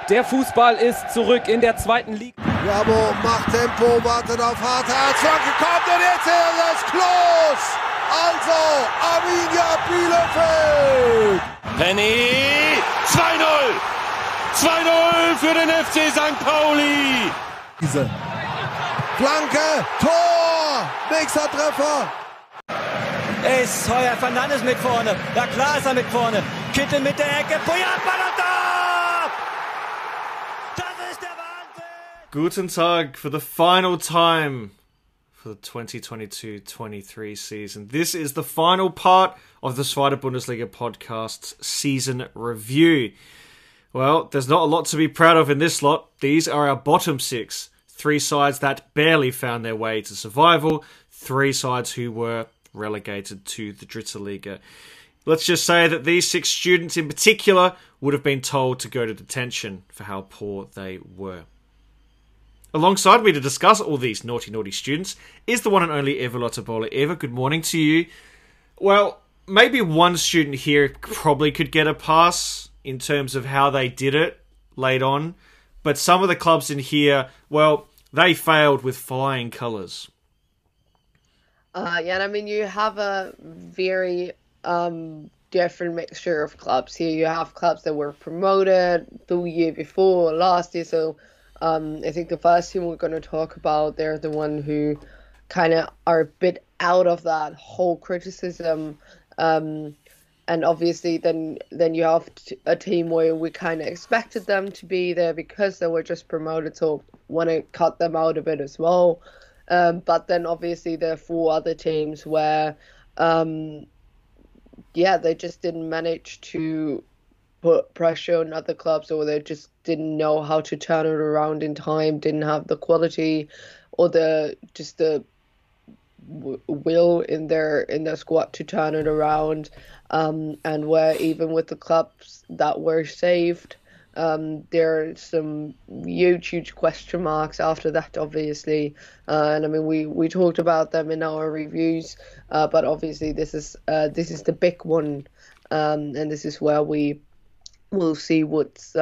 Der Fußball ist zurück in der zweiten Liga. Jabo macht Tempo, wartet auf Harthardt. Flanke kommt und jetzt ist es Klos. Also Arminia Bielefeld. Penny 2-0. 2-0 für den FC St. Pauli. Diese Flanke, Tor, nächster Treffer. Ist Heuer Fernandes mit vorne. Ja klar ist er mit vorne. Kittel mit der Ecke. Puyat, Ball und Tor! Das ist der Wahnsinn! Guten Tag for the final time for the 2022-23 season. This is the final part of the Zweite Bundesliga podcast's season review. Well, there's not a lot to be proud of in this lot. These are our bottom six. 3 sides that barely found their way to survival. 3 sides who were relegated to the Dritte Liga. Let's just say that these 6 students in particular would have been told to go to detention for how poor they were. Alongside me to discuss all these naughty students is the one and only Eva Lottabola. Eva, good morning to you. Well, maybe one student here probably could get a pass in terms of how they did it late on, but some of the clubs in here, well, they failed with flying colours. Yeah, and I mean, you have a very different mixture of clubs here. You have clubs that were promoted the year before, last year. So I think the first team we're going to talk about, they're the one who kind of are a bit out of that whole criticism. And obviously then you have a team where we kind of expected them to be there because they were just promoted. So want to cut them out a bit as well. But then obviously there are 4 other teams where, they just didn't manage to put pressure on other clubs, or they just didn't know how to turn it around in time, didn't have the quality or the will in their squad to turn it around. And where even with the clubs that were saved, there are some huge question marks after that, obviously. And I mean, we talked about them in our reviews, but obviously this is the big one, and this is where we will see what's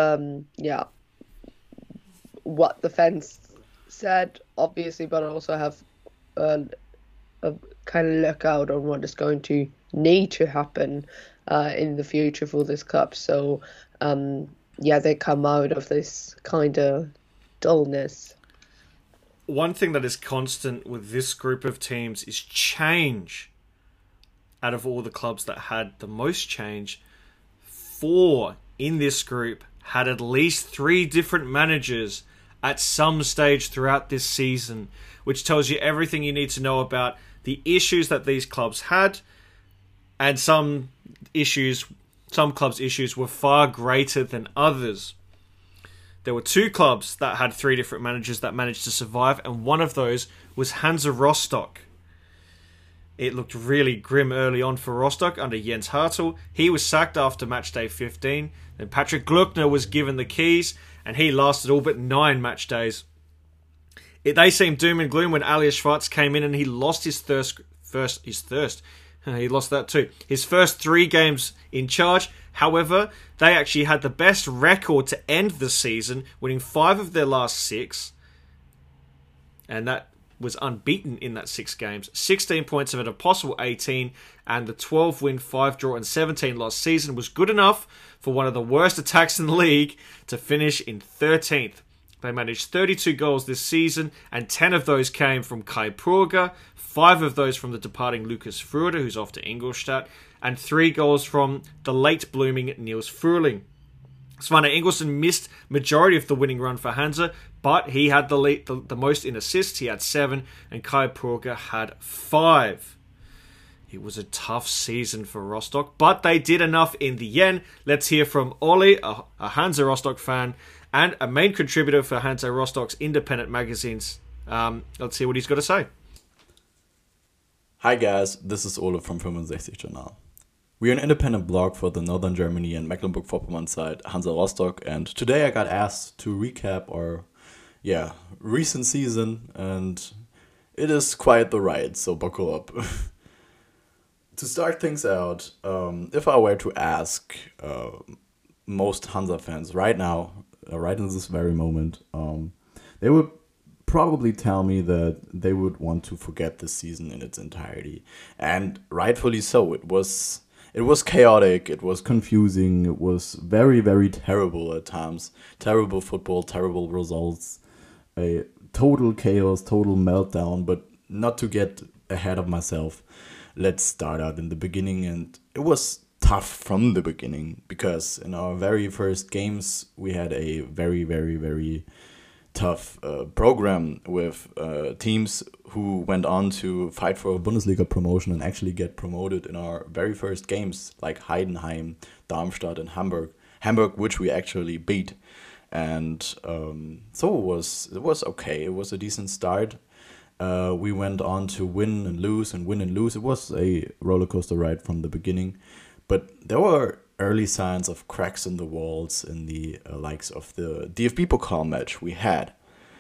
what the fans said, obviously, but also have a kind of look out on what is going to need to happen in the future for this club. So they come out of this kind of dullness. One thing that is constant with this group of teams is change. Out of all the clubs that had the most change, 4 in this group had at least 3 different managers at some stage throughout this season, which tells you everything you need to know about the issues that these clubs had. And some clubs' issues were far greater than others. There were 2 clubs that had 3 different managers that managed to survive, and one of those was Hansa Rostock. It looked really grim early on for Rostock under Jens Hartl. He was sacked after match day 15. Then Patrick Gluckner was given the keys, and he lasted all but 9 match days. They seemed doom and gloom when Alias Schwarz came in and he lost his thirst. He lost that too. His first 3 games in charge. However, they actually had the best record to end the season, winning 5 of their last 6. And that was unbeaten in that 6 games. 16 points of an possible 18. And the 12-win, 5-draw and 17-loss season was good enough for one of the worst attacks in the league to finish in 13th. They managed 32 goals this season, and 10 of those came from Kai Prorger, 5 of those from the departing Lucas Freude, who's off to Ingolstadt, and 3 goals from the late-blooming Niels Frühling. Svane Ingolson missed majority of the winning run for Hansa, but he had the most in assists. He had 7, and Kai Prorger had 5. It was a tough season for Rostock, but they did enough in the end. Let's hear from Olli, a Hansa Rostock fan, and a main contributor for Hansa Rostock's independent magazines. Let's see what he's got to say. Hi guys, this is Ole from 65 Journal. We are an independent blog for the Northern Germany and Mecklenburg-Vorpommern site Hansa Rostock, and today I got asked to recap our recent season, and it is quite the ride, so buckle up. To start things out, if I were to ask most Hansa fans right now, right in this very moment, they would probably tell me that they would want to forget the season in its entirety, and rightfully so. It was chaotic, it was confusing, it was very, very terrible at times. Terrible football, terrible results, a total chaos, total meltdown. But not to get ahead of myself, let's start out in the beginning. And it was tough from the beginning, because in our very first games we had a very, very, very tough program with teams who went on to fight for a Bundesliga promotion and actually get promoted in our very first games, like Heidenheim, Darmstadt, and Hamburg. Hamburg, which we actually beat, and so it was okay. It was a decent start. We went on to win and lose and win and lose. It was a roller coaster ride from the beginning, but there were early signs of cracks in the walls in the likes of the DFB Pokal match we had.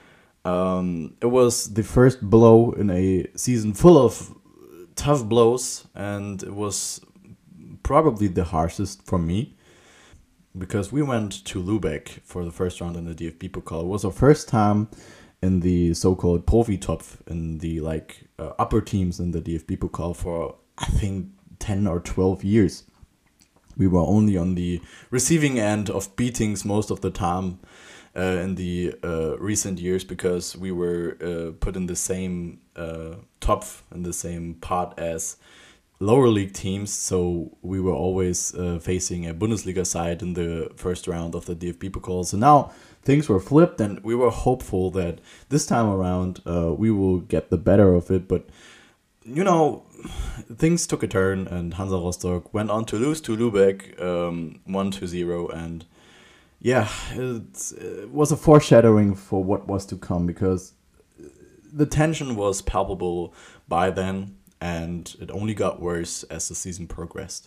It was the first blow in a season full of tough blows, and it was probably the harshest for me, because we went to Lübeck for the first round in the DFB Pokal. It was our first time in the so-called Profitopf, in the upper teams in the DFB Pokal for, I think, 10 or 12 years. We were only on the receiving end of beatings most of the time in the recent years, because we were put in the same top, in the same pot as lower league teams. So we were always facing a Bundesliga side in the first round of the DFB Pokal. So now things were flipped, and we were hopeful that this time around we will get the better of it. But, you know, things took a turn, and Hansa Rostock went on to lose to Lübeck 1-0, and yeah, it was a foreshadowing for what was to come, because the tension was palpable by then, and it only got worse as the season progressed.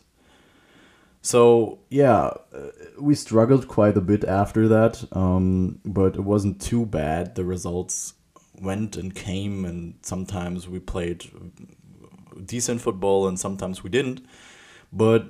So yeah, we struggled quite a bit after that, but it wasn't too bad. The results went and came, and sometimes we played decent football and sometimes we didn't. But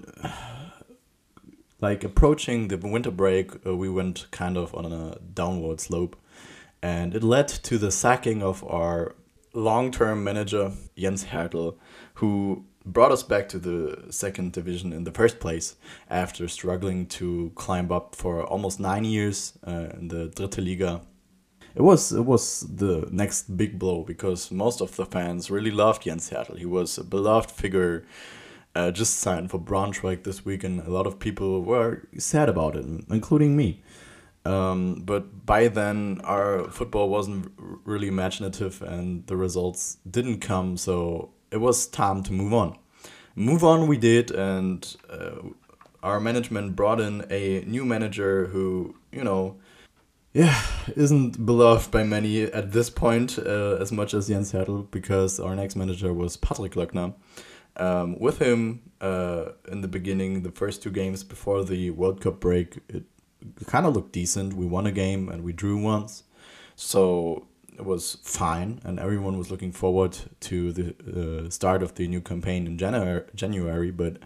approaching the winter break, we went kind of on a downward slope, and it led to the sacking of our long-term manager Jens Hertel, who brought us back to the second division in the first place after struggling to climb up for almost 9 years in the Dritte Liga. It was the next big blow, because most of the fans really loved Jens Hertel. He was a beloved figure, just signed for Braunschweig this week, and a lot of people were sad about it, including me. But by then, our football wasn't really imaginative, and the results didn't come, so it was time to move on. Move on we did, and our management brought in a new manager who, isn't beloved by many at this point as much as Jens Hertel, because our next manager was Patrick Löckner. With him, in the beginning, the first 2 games before the World Cup break, it kind of looked decent. We won a game and we drew once, so it was fine, and everyone was looking forward to the start of the new campaign in January. But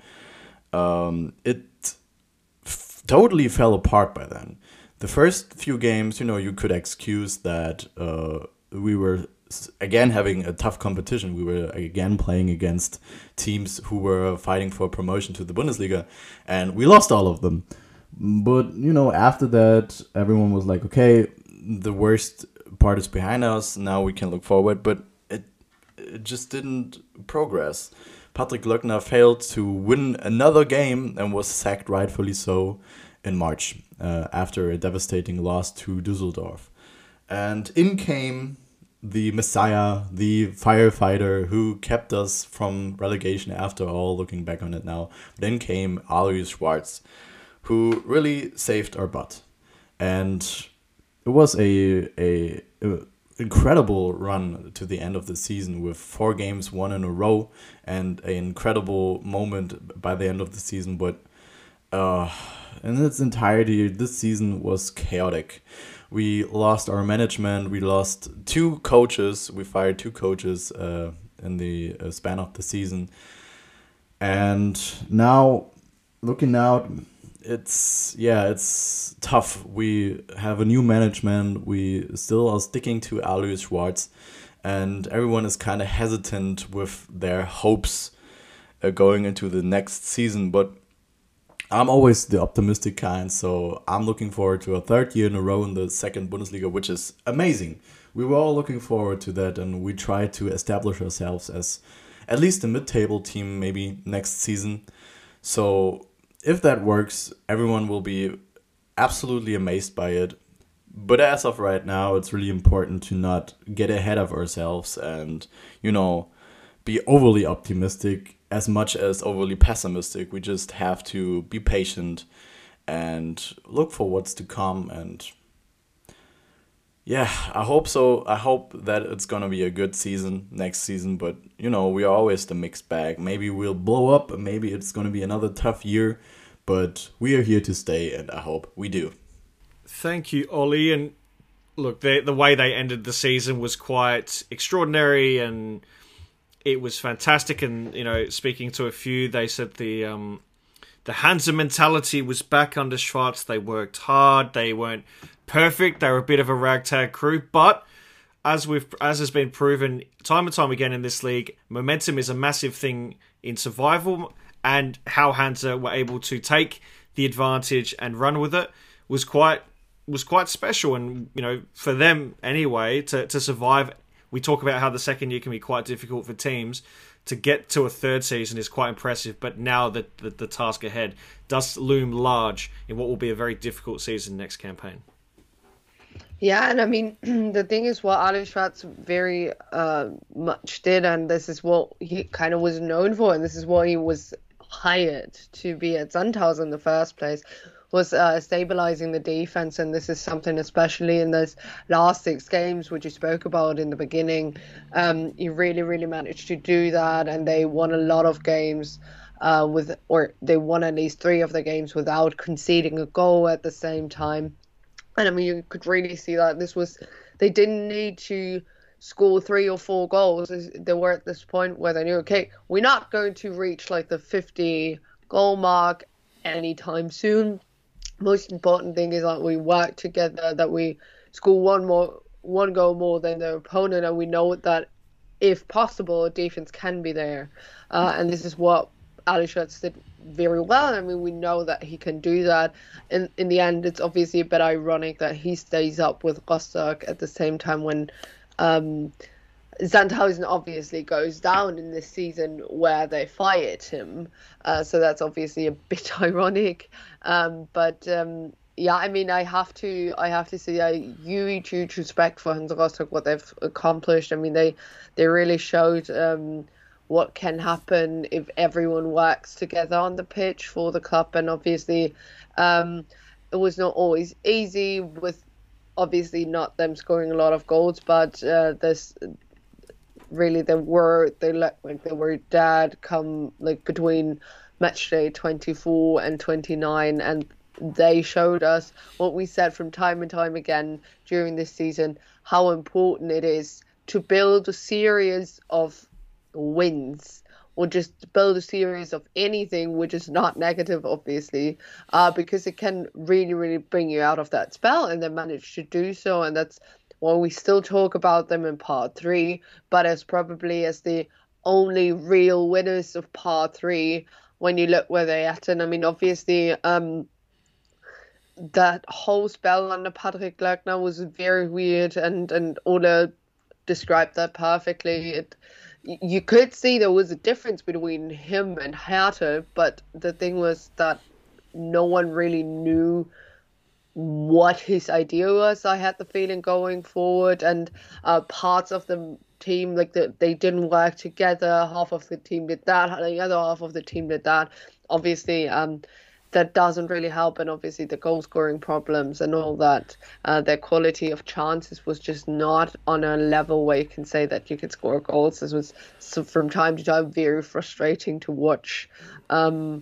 it totally fell apart by then. The first few games, you could excuse that we were again having a tough competition. We were again playing against teams who were fighting for promotion to the Bundesliga, and we lost all of them. But, after that, everyone was like, okay, the worst part is behind us, now we can look forward. But it just didn't progress. Patrick Löckner failed to win another game and was sacked, rightfully so, in March after a devastating loss to Düsseldorf. And in came the Messiah, the firefighter who kept us from relegation after all, looking back on it now. Then came Alois Schwarz, who really saved our butt. And it was a incredible run to the end of the season, with 4 games won in a row, and an incredible moment by the end of the season. But in its entirety, this season was chaotic. We lost our management, we lost 2 coaches, we fired 2 coaches in the span of the season. And now, looking out, it's tough. We have a new management. We still are sticking to Alois Schwartz, and everyone is kind of hesitant with their hopes going into the next season. But I'm always the optimistic kind, so I'm looking forward to a third year in a row in the second Bundesliga, which is amazing. We were all looking forward to that, and we try to establish ourselves as at least a mid-table team maybe next season. So if that works, everyone will be absolutely amazed by it. But as of right now, it's really important to not get ahead of ourselves and, be overly optimistic as much as overly pessimistic. We just have to be patient and look for what's to come. And yeah, I hope so. I hope that it's going to be a good season next season. But, we are always the mixed bag. Maybe we'll blow up. Maybe it's going to be another tough year. But we are here to stay, and I hope we do. Thank you, Ollie. And look, the way they ended the season was quite extraordinary, and it was fantastic. And speaking to a few, they said the Hansa mentality was back under Schwarz. They worked hard. They weren't perfect. They were a bit of a ragtag crew, but as has been proven time and time again in this league, momentum is a massive thing in survival. And how Hansa were able to take the advantage and run with it was quite special. And for them anyway to survive. We talk about how the second year can be quite difficult for teams. To get to a third season is quite impressive, but now the task ahead does loom large in what will be a very difficult season next campaign. Yeah, and I mean, the thing is what Alois Schwartz very much did, and this is what he kind of was known for, and this is what he was hired to be at Sandhausen in the first place, was stabilizing the defense. And this is something, especially in those last 6 games, which you spoke about in the beginning, he really, really managed to do that, and they won a lot of games they won at least 3 of the games without conceding a goal at the same time. And I mean, you could really see that they didn't need to score 3 or 4 goals. They were at this point where they knew, okay, we're not going to reach like the 50 goal mark anytime soon. Most important thing is that we work together, that we score one goal more than the opponent, and we know that if possible, defense can be there. And this is what Alois Schwartz did very well. I mean, we know that he can do that. In the end, it's obviously a bit ironic that he stays up with Rostock at the same time when Sandhausen obviously goes down in this season where they fired him. So that's obviously a bit ironic. Yeah, I mean, I have to say a huge respect for Hansa Rostock, what they've accomplished. I mean, they really showed what can happen if everyone works together on the pitch for the club. And obviously, it was not always easy, with obviously not them scoring a lot of goals, but they were dead come like between match day 24 and 29, and they showed us what we said from time and time again during this season, how important it is to build a series of wins, or just build a series of anything which is not negative, obviously, because it can really, really bring you out of that spell, and they managed to do so. And that's why we still talk about them in part 3, but as probably as the only real winners of part 3 when you look where they're at. And I mean, obviously, that whole spell under Patrick Löckner was very weird, and Ola described that perfectly. You could see there was a difference between him and Hertha, but the thing was that no one really knew what his idea was. I had the feeling going forward, and parts of the team, like they didn't work together. Half of the team did that, the other half of the team did that. Obviously, that doesn't really help, and obviously the goal scoring problems and all that, their quality of chances was just not on a level where you can say that you could score goals. This was from time to time very frustrating to watch, where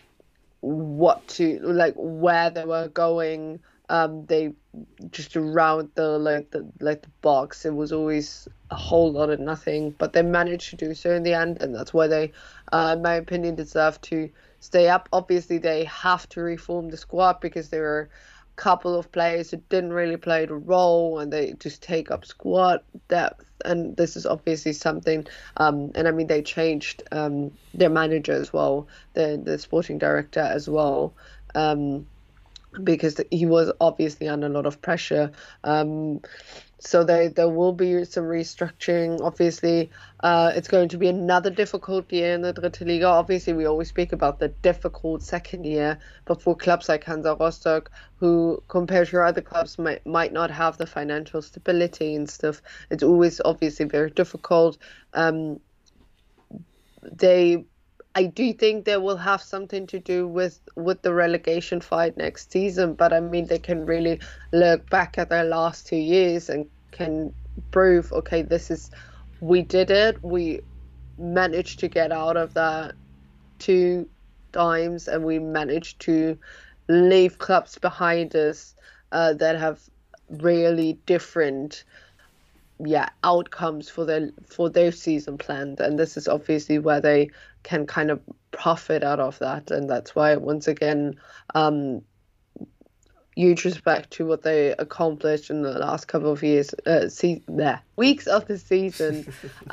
they were going. They just around the box. It was always a whole lot of nothing, but they managed to do so in the end, and that's why they, in my opinion, deserve to stay up. Obviously, they have to reform the squad because there are a couple of players who didn't really play the role and they just take up squad depth. And this is obviously something, and I mean, they changed their manager as well, the sporting director as well, because he was obviously under a lot of pressure. So there will be some restructuring. Obviously, it's going to be another difficult year in the Dritte Liga. Obviously, we always speak about the difficult second year, but for clubs like Hansa Rostock, who compared to other clubs might not have the financial stability and stuff, it's always obviously very difficult. I do think they will have something to do with the relegation fight next season, but I mean, they can really look back at their last 2 years and can prove, okay, we did it. We managed to get out of that 2 times, and we managed to leave clubs behind us that have really different outcomes for their season planned, and this is obviously where they can kind of profit out of that. And that's why, once again, huge respect to what they accomplished in the last couple of years, weeks of the season.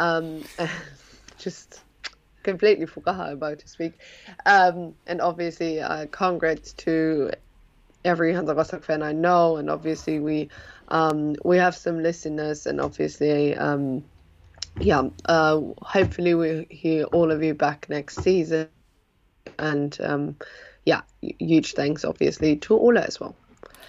Just completely forgot how I'm about to speak. And obviously, congrats to every Hansa Rostock fan I know, and obviously we have some listeners, and obviously hopefully we hear all of you back next season, and huge thanks obviously to Ola as well.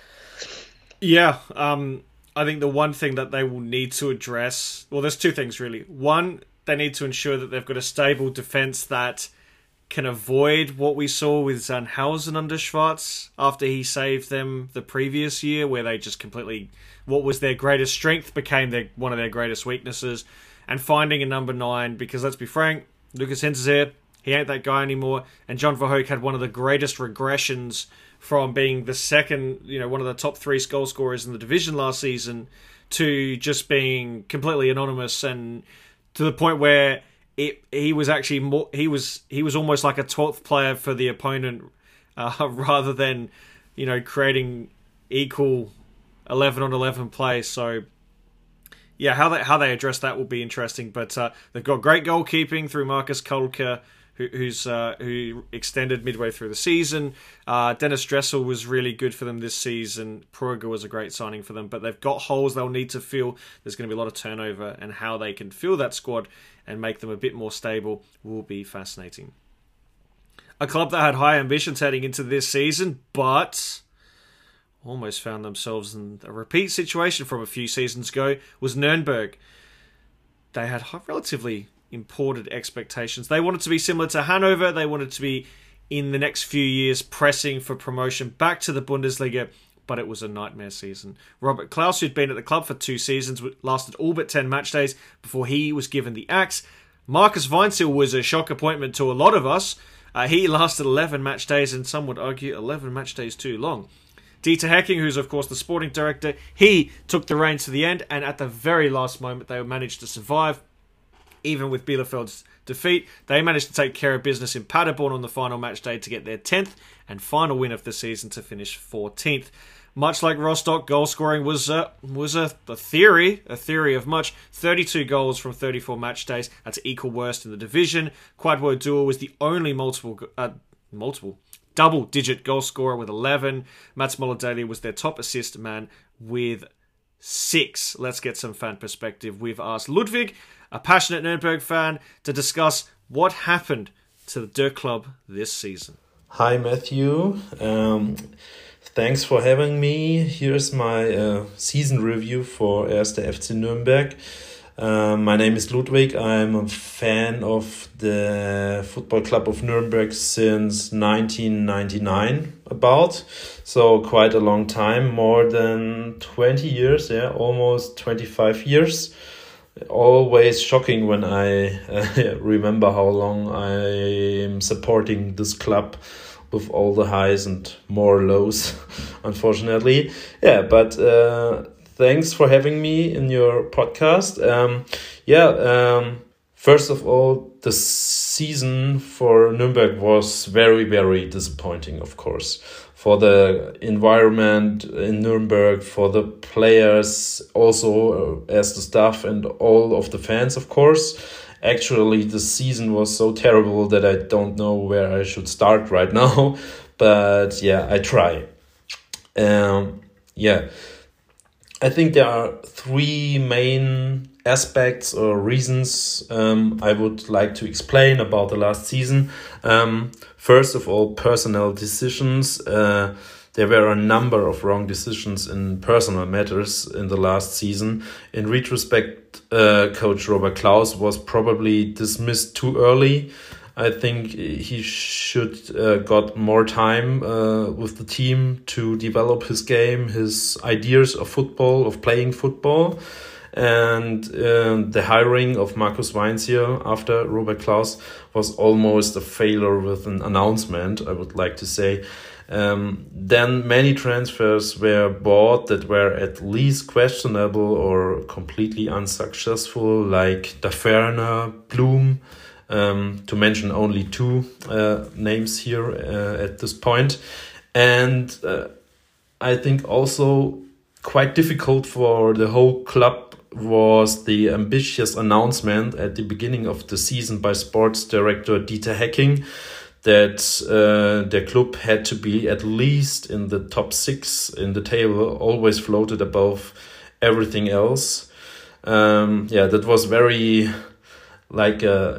I think the one thing that they will need to address, well, there's 2 things really. One, they need to ensure that they've got a stable defence that can avoid what we saw with Sandhausen under Schwarz after he saved them the previous year, where they just completely, what was their greatest strength became one of their greatest weaknesses. And finding a number 9, because let's be frank, Lucas Hintz is here, he ain't that guy anymore, and John Verhoek had one of the greatest regressions from being the second, one of the top 3 goal scorers in the division last season to just being completely anonymous, and to the point where he was actually more, he was almost like a 12th player for the opponent, rather than creating equal 11-on-11 play. So yeah, how they address that will be interesting. But they've got great goalkeeping through Markus Kolke, who extended midway through the season. Dennis Dressel was really good for them this season. Pruger was a great signing for them, but they've got holes they'll need to fill. There's going to be a lot of turnover, and how they can fill that squad and make them a bit more stable will be fascinating. A club that had high ambitions heading into this season, but almost found themselves in a repeat situation from a few seasons ago, was Nuremberg. They had relatively imported expectations. They wanted to be similar to Hanover. They wanted to be, in the next few years, pressing for promotion back to the Bundesliga, but it was a nightmare season. Robert Klaus, who'd been at the club for 2 seasons, lasted all but 10 match days before he was given the axe. Marcus Weinzierl was a shock appointment to a lot of us. He lasted 11 match days, and some would argue 11 match days too long. Dieter Hecking, who's of course the sporting director, he took the reins to the end, and at the very last moment they managed to survive. Even with Bielefeld's defeat, they managed to take care of business in Paderborn on the final match day to get their 10th and final win of the season to finish 14th. Much like Rostock, goal scoring was a theory of much. 32 goals from 34 match days. That's equal worst in the division. Kwadwo Duo was the only double-digit goal scorer with 11. Mats Molodeli was their top assist man with 6. Let's get some fan perspective. We've asked Ludwig, a passionate Nuremberg fan, to discuss what happened to the Der Club this season. Hi, Matthew. Thanks for having me. Here's my season review for 1. FC Nürnberg. My name is Ludwig. I'm a fan of the Football Club of Nuremberg since 1999 about. So quite a long time, more than 20 years, almost 25 years. Always shocking when I remember how long I'm supporting this club, with all the highs and more lows, unfortunately. But thanks for having me in your podcast. First of all, the season for Nuremberg was very, very disappointing, of course. For the environment in Nuremberg, for the players, also as the staff and all of the fans, of course. Actually, the season was so terrible that I don't know where I should start right now. But yeah, I try. I think there are three main aspects or reasons I would like to explain about the last season. First of all, personnel decisions. There were a number of wrong decisions in personal matters in the last season. In retrospect, Coach Robert Klaus was probably dismissed too early. I think he should got more time with the team to develop his game, his ideas of football, of playing football. And the hiring of Markus Weinzierl after Robert Klaus was almost a failure with an announcement, I would like to say. Then many transfers were bought that were at least questionable or completely unsuccessful, like Daferner, Blum, to mention only two names here at this point. And I think also quite difficult for the whole club was the ambitious announcement at the beginning of the season by sports director Dieter Hecking that the club had to be at least in the top 6 in the table, always floated above everything else. That was very like a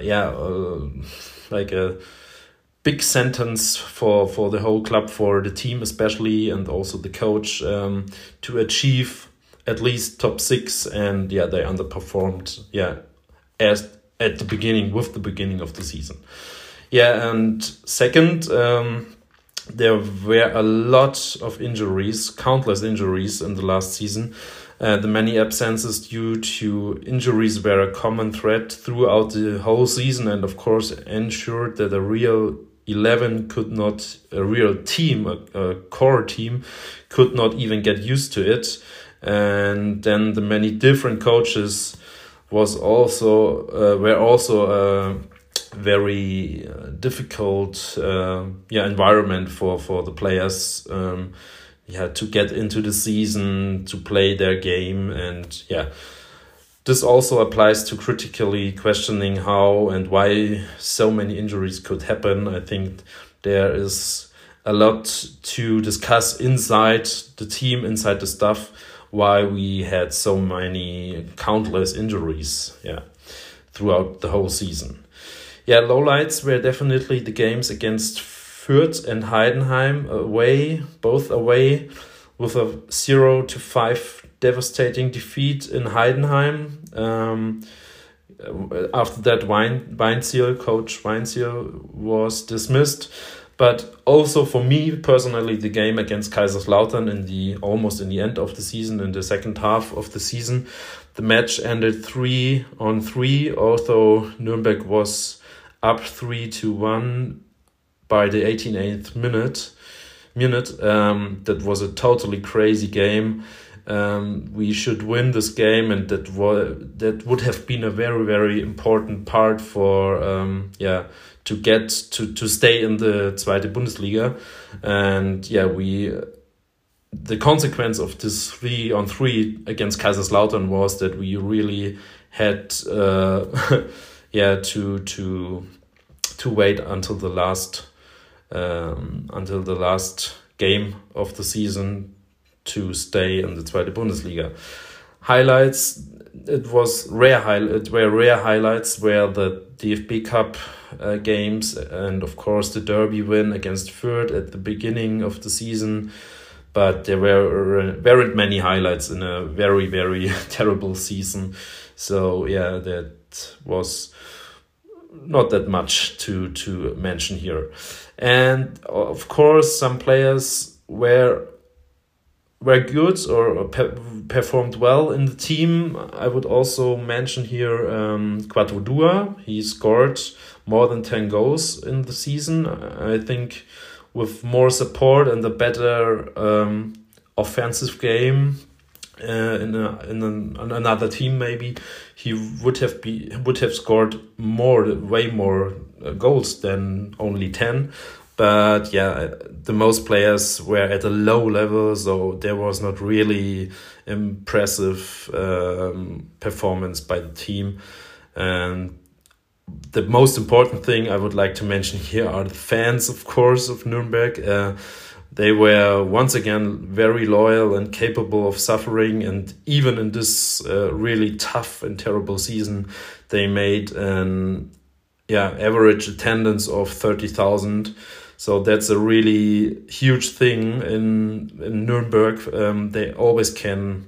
big sentence for the whole club, for the team especially, and also the coach to achieve at least top 6, and they underperformed as at the beginning with the beginning of the season. And second, there were a lot of injuries, countless injuries in the last season. The many absences due to injuries were a common thread throughout the whole season, and of course ensured that a real 11 could not, a real team, a core team, could not even get used to it. And then the many different coaches were also a very difficult environment for the players to get into the season, to play their game. And this also applies to critically questioning how and why so many injuries could happen. I think there is a lot to discuss inside the team, inside the staff, why we had so many countless injuries throughout the whole season. Lowlights were definitely the games against Fürth and Heidenheim both away, with a 0-5 devastating defeat in Heidenheim. After that, Coach Weinzierl was dismissed. But also for me personally, the game against Kaiserslautern almost in the end of the season, in the second half of the season, the match ended 3-3, although Nuremberg was up 3-1 by the 88th minute. That was a totally crazy game. We should win this game, and that would have been a very, very important part for to get to stay in the Zweite Bundesliga. And the consequence of this 3-3 against Kaiserslautern was that we really had to wait until the last game of the season to stay in the Zweite Bundesliga. Highlights, it were rare highlights were the DFB Cup games, and of course the derby win against Fürth at the beginning of the season. But there weren't many highlights in a very, very terrible season. So that was not that much to mention here. And of course some players were good or performed well in the team. I would also mention here Quatrodua. He scored more than 10 goals in the season. I think with more support and a better offensive game another team, maybe he would have scored way more goals than only 10. But yeah, the most players were at a low level, so there was not really impressive performance by the team. And the most important thing I would like to mention here are the fans, of course, of Nuremberg. They were once again very loyal and capable of suffering, and even in this really tough and terrible season, they made an average attendance of 30,000. So that's a really huge thing in Nuremberg. They always can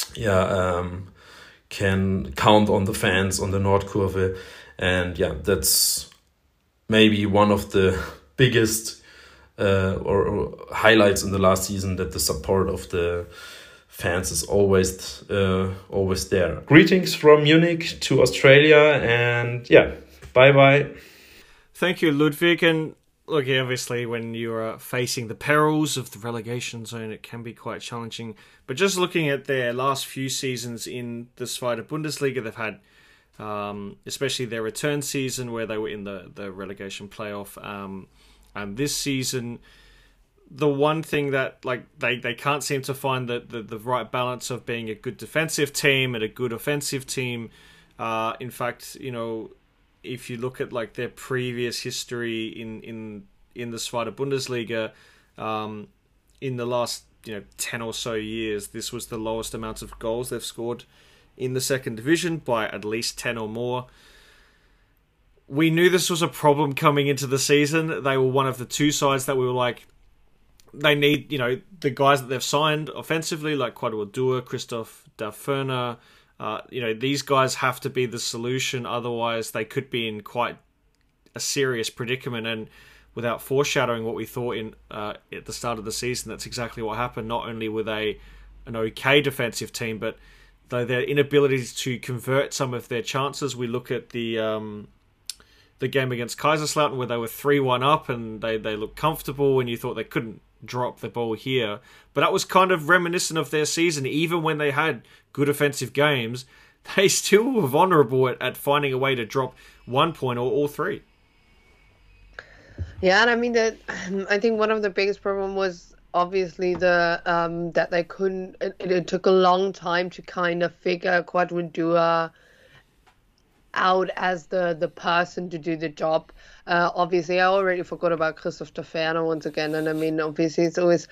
count on the fans on the Nordkurve, and that's maybe one of the biggest or highlights in the last season, that the support of the fans is always there. Greetings from Munich to Australia, and bye bye. Thank you, Ludwig. And look, obviously, when you are facing the perils of the relegation zone, it can be quite challenging. But just looking at their last few seasons in the Zweite Bundesliga, they've had, especially their return season where they were in the relegation playoff. And this season, the one thing that they can't seem to find the right balance of being a good defensive team and a good offensive team. In fact, if you look at their previous history in the Zweite Bundesliga, in the last 10 or so years, this was the lowest amount of goals they've scored in the second division by at least 10 or more. We knew this was a problem coming into the season. They were one of the two sides that we were like, they need, the guys that they've signed offensively, like Quadro Dua, Christoph Daferner. These guys have to be the solution. Otherwise, they could be in quite a serious predicament. And without foreshadowing what we thought at the start of the season, that's exactly what happened. Not only were they an okay defensive team, but their inability to convert some of their chances. We look at the game against Kaiserslautern where they were 3-1 up and they looked comfortable and you thought they couldn't drop the ball here. But that was kind of reminiscent of their season. Even when they had good offensive games, they still were vulnerable at finding a way to drop 1 point or all three. Yeah, and I mean I think one of the biggest problem was obviously that they couldn't. It took a long time to kind of figure Quadro Dua out as the person to do the job. Obviously, I already forgot about Christoph Daferner once again, and I mean, obviously, it's always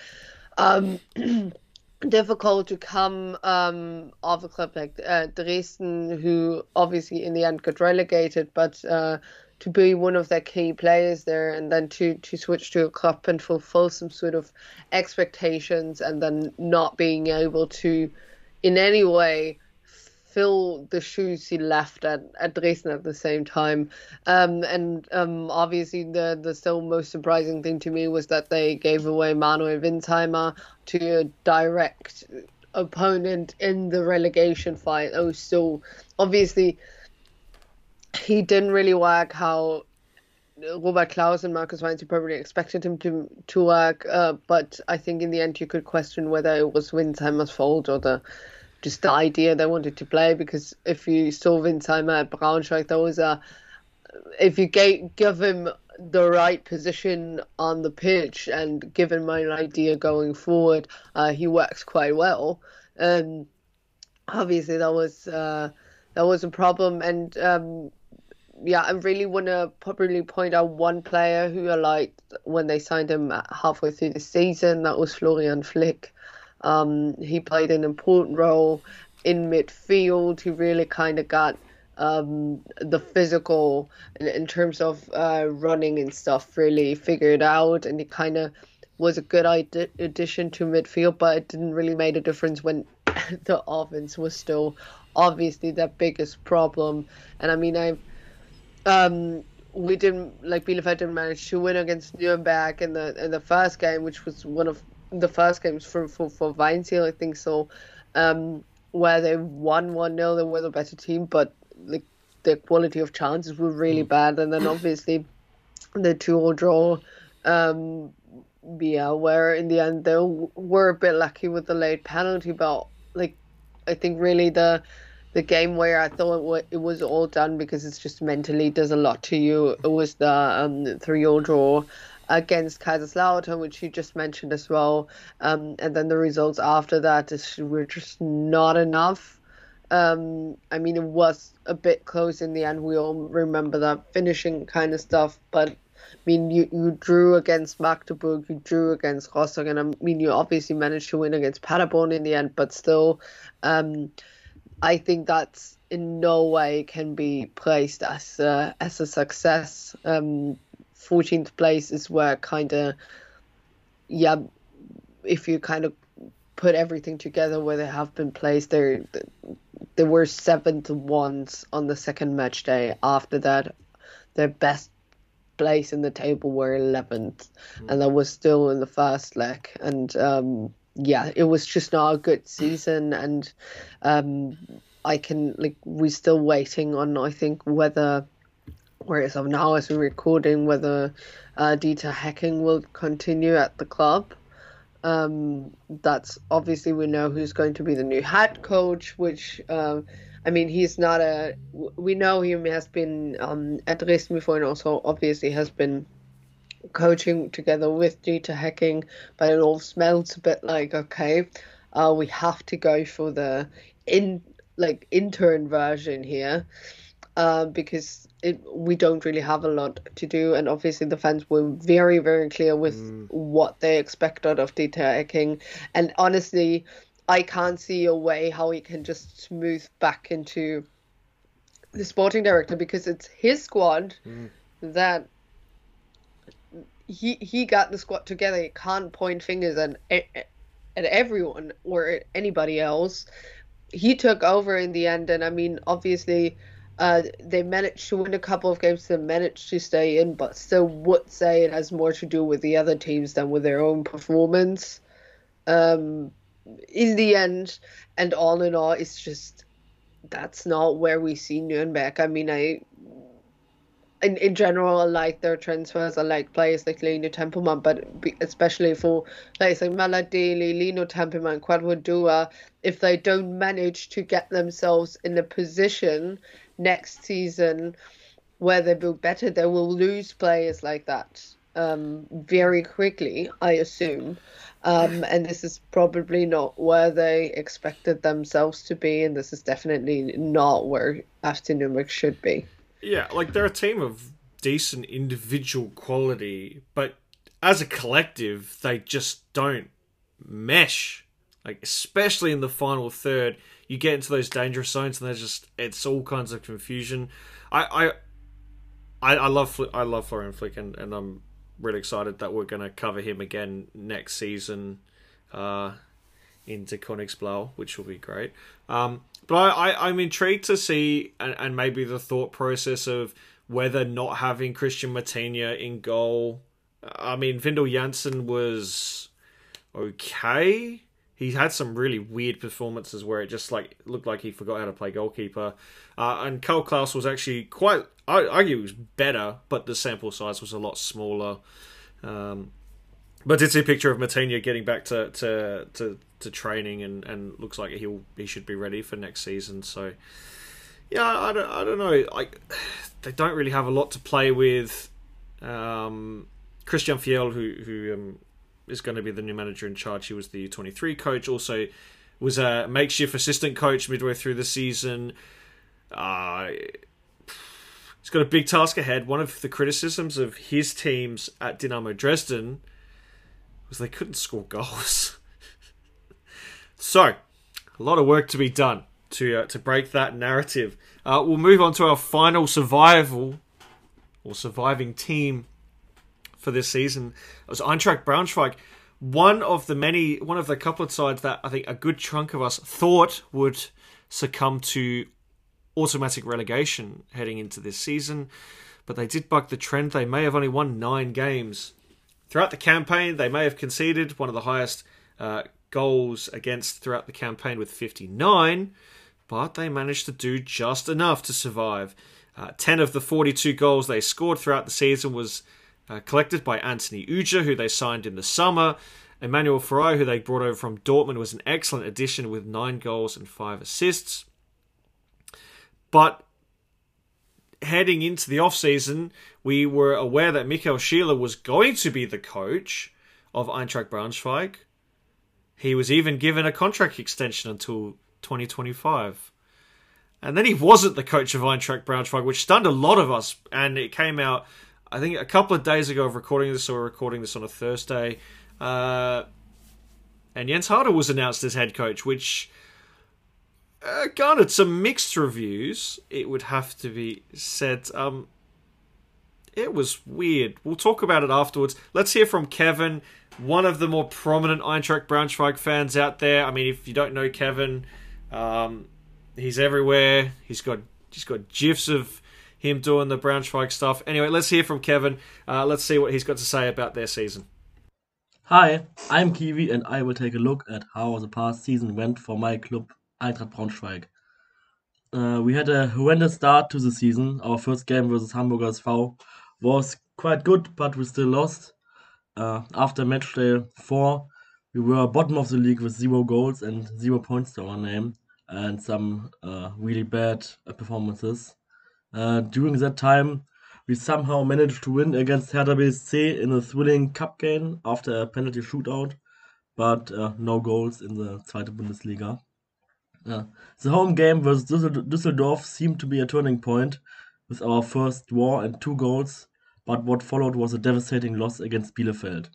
difficult to come off a club like Dresden, who obviously in the end got relegated, but to be one of their key players there, and then to switch to a club and fulfill some sort of expectations, and then not being able to in any way fill the shoes he left at Dresden at the same time. Obviously the still most surprising thing to me was that they gave away Manuel Winsheimer to a direct opponent in the relegation fight. It was still, obviously, he didn't really work how Robert Klaus and Markus Weinz probably expected him to work, but I think in the end you could question whether it was Winsheimer's fault or just the idea they wanted to play, because if you saw Winsheimer at Braunschweig, there was if you give him the right position on the pitch and give him an idea going forward, he works quite well. Obviously that was a problem, and I really want to probably point out one player who I liked when they signed him halfway through the season. That was Florian Flick. He played an important role in midfield. He really kind of got the physical in terms of running and stuff really figured out, and he kind of was a good addition to midfield, but it didn't really make a difference when the offense was still obviously their biggest problem. And I mean, Bielefeld didn't manage to win against Nuremberg in the first game, which was one of the first games for Weinziel, I think so, where they won 1-0. They were the better team, but the quality of chances were really bad. And then obviously the 2-2 draw, where in the end they were a bit lucky with the late penalty, but I think really the game where I thought it was all done because it's just mentally does a lot to you. It was the 3-3 draw against Kaiserslautern, which you just mentioned as well. And then the results after that were just not enough. I mean, it was a bit close in the end. We all remember that finishing kind of stuff. But, I mean, you drew against Magdeburg, you drew against Rostock, and I mean, you obviously managed to win against Paderborn in the end. But still, I think that's in no way can be placed as a success. 14th place is where kind of, if you kind of put everything together where they have been placed, there were 7th ones on the second match day. After that, their best place in the table were 11th, and that was still in the first leg. And it was just not a good season, and we're still waiting on, I think, whether, whereas of now as we're recording, whether Dieter Hecking will continue at the club. That's obviously, we know who's going to be the new head coach, which, I mean, he's not we know he has been at Dresden before, and also obviously has been coaching together with Dieter Hecking, but it all smells a bit like, okay, we have to go for the intern version here, because we don't really have a lot to do, and obviously the fans were very, very clear with what they expect out of Dieter Hecking, and honestly, I can't see a way how he can just smooth back into the sporting director, because it's his squad that he got the squad together. He can't point fingers at everyone or at anybody else. He took over in the end, and I mean, obviously, they managed to win a couple of games, they managed to stay in, but still would say it has more to do with the other teams than with their own performance. In the end, and all in all, it's just, that's not where we see Nuremberg. I mean, in general, I like their transfers. I like players like Lino Tempelmann, but especially for players like Maladeli, Lino Tempelmann, Quadradua, if they don't manage to get themselves in a position next season where they will better, they will lose players like that very quickly, I assume. And this is probably not where they expected themselves to be, and this is definitely not where FC Nuremberg should be. Yeah, like, they're a team of decent individual quality, but as a collective, they just don't mesh. Like, especially in the final third, you get into those dangerous zones, and it's all kinds of confusion. I love Florian Flick, and I'm really excited that we're going to cover him again next season into Königsblau, which will be great. But I'm intrigued to see, and maybe the thought process of whether not having Christian Matenia in goal. I mean, Vindel Janssen was okay. He had some really weird performances where it just looked like he forgot how to play goalkeeper. And Karl Klaus was actually quite, I argue, he was better, but the sample size was a lot smaller. But did see a picture of Matenia getting back to training, and looks like he should be ready for next season. So yeah, I don't know. Like, they don't really have a lot to play with. Christian Fiel, who is going to be the new manager in charge. He was the U23 coach. Also was a makeshift assistant coach midway through the season. He's got a big task ahead. One of the criticisms of his teams at Dynamo Dresden was they couldn't score goals. So, a lot of work to be done to break that narrative. We'll move on to our final surviving team for this season. It was Eintracht Braunschweig, one of the couple of sides that I think a good chunk of us thought would succumb to automatic relegation heading into this season, but they did buck the trend. They may have only won 9 games. Throughout the campaign, they may have conceded one of the highest goals against throughout the campaign with 59, but they managed to do just enough to survive. 10 of the 42 goals they scored throughout the season was collected by Anthony Uja, who they signed in the summer, Emmanuel Ferrari, who they brought over from Dortmund, was an excellent addition with 9 goals and 5 assists. But heading into the off-season, we were aware that Michael Schiele was going to be the coach of Eintracht Braunschweig. He was even given a contract extension until 2025. And then he wasn't the coach of Eintracht Braunschweig, which stunned a lot of us. And it came out, I think, a couple of days ago of recording this, so we're recording this on a Thursday. And Jens Harder was announced as head coach, which garnered some mixed reviews, it would have to be said. It was weird. We'll talk about it afterwards. Let's hear from Kevin, one of the more prominent Eintracht Braunschweig fans out there. I mean, if you don't know Kevin, he's everywhere. He's got gifs of him doing the Braunschweig stuff. Anyway, let's hear from Kevin. Let's see what he's got to say about their season. Hi, I'm Kiwi and I will take a look at how the past season went for my club, Eintracht Braunschweig. We had a horrendous start to the season. Our first game versus Hamburger SV was quite good, but we still lost. After matchday 4, we were bottom of the league with 0 goals and 0 points to our name, and some really bad performances. During that time, we somehow managed to win against Hertha BSC in a thrilling cup game after a penalty shootout, but no goals in the Zweite Bundesliga. The home game versus Düsseldorf seemed to be a turning point with our first draw and 2 goals, but what followed was a devastating loss against Bielefeld.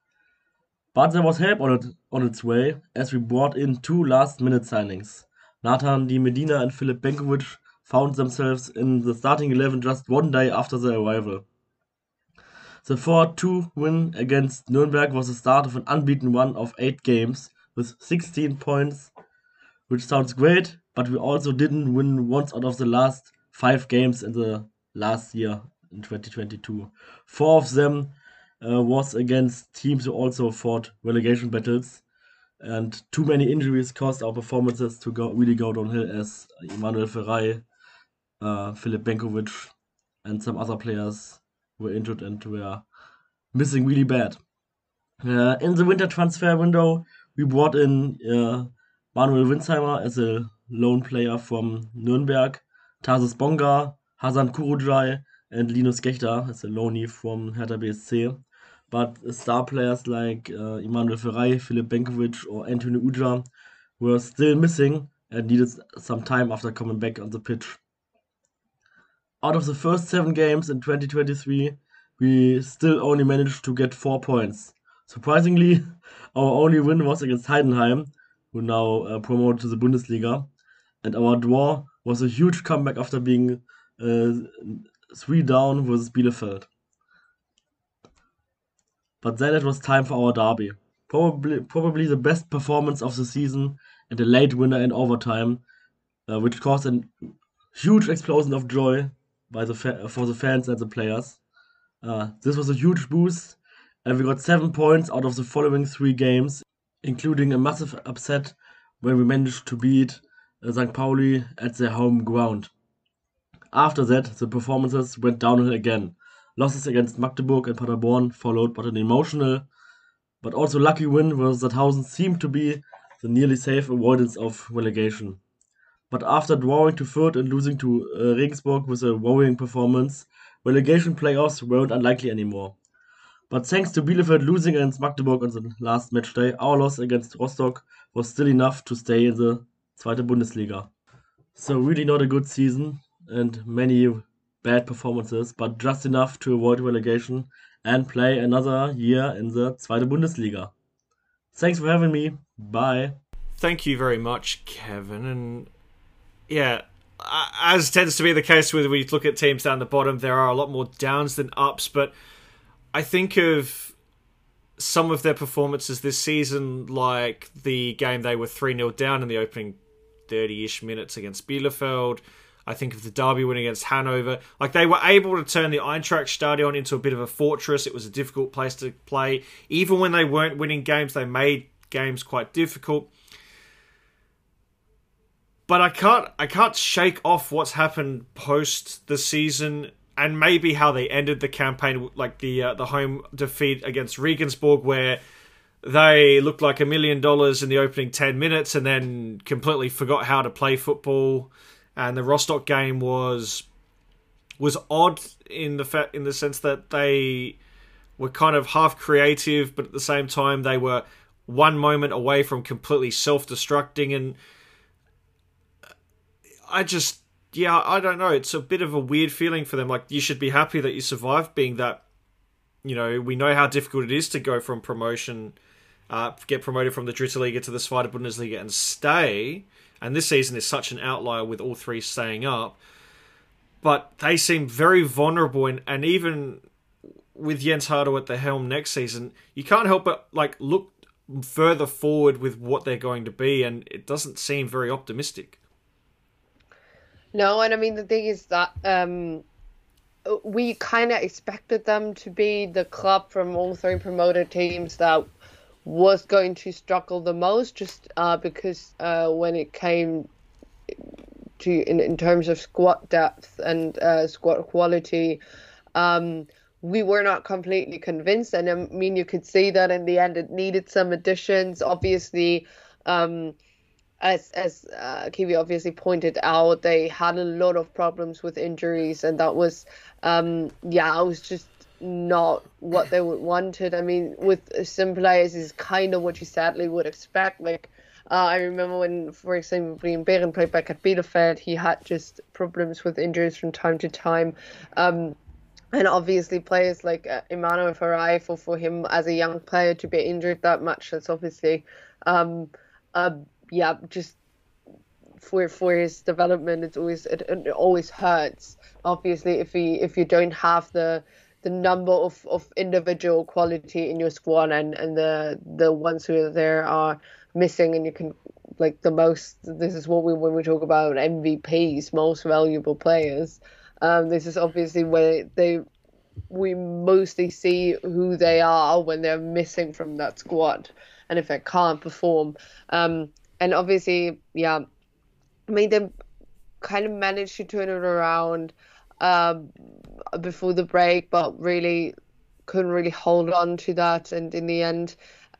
But there was help on its way as we brought in 2 last-minute signings. Nathan Di Medina and Filip Benkovic found themselves in the starting 11 just 1 day after their arrival. The 4-2 win against Nuremberg was the start of an unbeaten run of 8 games with 16 points, which sounds great, but we also didn't win once out of the last 5 games in the last year in 2022. 4 of them was against teams who also fought relegation battles, and too many injuries caused our performances to really go downhill, as Emmanuel Ferrari, Filip Benkovic and some other players were injured and were missing really bad. In the winter transfer window, we brought in Manuel Winsheimer as a lone player from Nuremberg, Tarsis Bonga, Hasan Kurujai and Linus Gechter as a loanee from Hertha BSC. But star players like Emmanuel Ferrari, Filip Benkovic or Anthony Uja were still missing and needed some time after coming back on the pitch. Out of the first 7 games in 2023, we still only managed to get 4 points. Surprisingly, our only win was against Heidenheim, who now promoted to the Bundesliga, and our draw was a huge comeback after being 3 down versus Bielefeld. But then it was time for our derby. Probably the best performance of the season and a late winner in overtime, which caused a huge explosion of joy for the fans and the players. This was a huge boost, and we got 7 points out of the following 3 games, including a massive upset when we managed to beat St. Pauli at their home ground. After that, the performances went downhill again. Losses against Magdeburg and Paderborn followed, but an emotional but also lucky win versus Sandhausen seemed to be the nearly safe avoidance of relegation. But after drawing to Fürth and losing to Regensburg with a worrying performance, relegation playoffs weren't unlikely anymore. But thanks to Bielefeld losing against Magdeburg on the last match day, our loss against Rostock was still enough to stay in the Zweite Bundesliga. So really not a good season and many bad performances, but just enough to avoid relegation and play another year in the Zweite Bundesliga. Thanks for having me. Bye. Thank you very much, Kevin. And yeah, as tends to be the case when we look at teams down the bottom, there are a lot more downs than ups, but I think of some of their performances this season, like the game they were 3-0 down in the opening 30-ish minutes against Bielefeld. I think of the derby win against Hanover. Like, they were able to turn the Eintracht Stadion into a bit of a fortress. It was a difficult place to play. Even when they weren't winning games, they made games quite difficult. But I can't shake off what's happened post the season and maybe how they ended the campaign, like the home defeat against Regensburg, where they looked like $1 million in the opening 10 minutes and then completely forgot how to play football. And the Rostock game was odd in the sense that they were kind of half creative, but at the same time they were one moment away from completely self-destructing. And I don't know. It's a bit of a weird feeling for them. Like, you should be happy that you survived, being that, we know how difficult it is to go from promotion, get promoted from the Dritte Liga to the Zweite Bundesliga and stay. And this season is such an outlier with all three staying up. But they seem very vulnerable, and even with Jens Harder at the helm next season, you can't help but look further forward with what they're going to be, and it doesn't seem very optimistic. No, and I mean, the thing is that we kind of expected them to be the club from all three promoted teams that was going to struggle the most, just because when it came to in terms of squad depth and squad quality, we were not completely convinced. And I mean, you could see that in the end it needed some additions. Obviously, as Kiwi obviously pointed out, they had a lot of problems with injuries, and that was it was just not what they wanted. I mean, with some players is kind of what you sadly would expect. I remember when, for example, Brian Behren played back at Bielefeld, he had just problems with injuries from time to time. And obviously players like Emmanuel Farai, for him as a young player to be injured that much, that's obviously, just for his development, it always hurts. Obviously, if you don't have the number of individual quality in your squad, and the ones who are there are missing, and you can this is what when we talk about MVPs, most valuable players. This is obviously where we mostly see who they are when they're missing from that squad, and if they can't perform. And obviously, I mean, they kind of managed to turn it around before the break, but really couldn't really hold on to that. And in the end,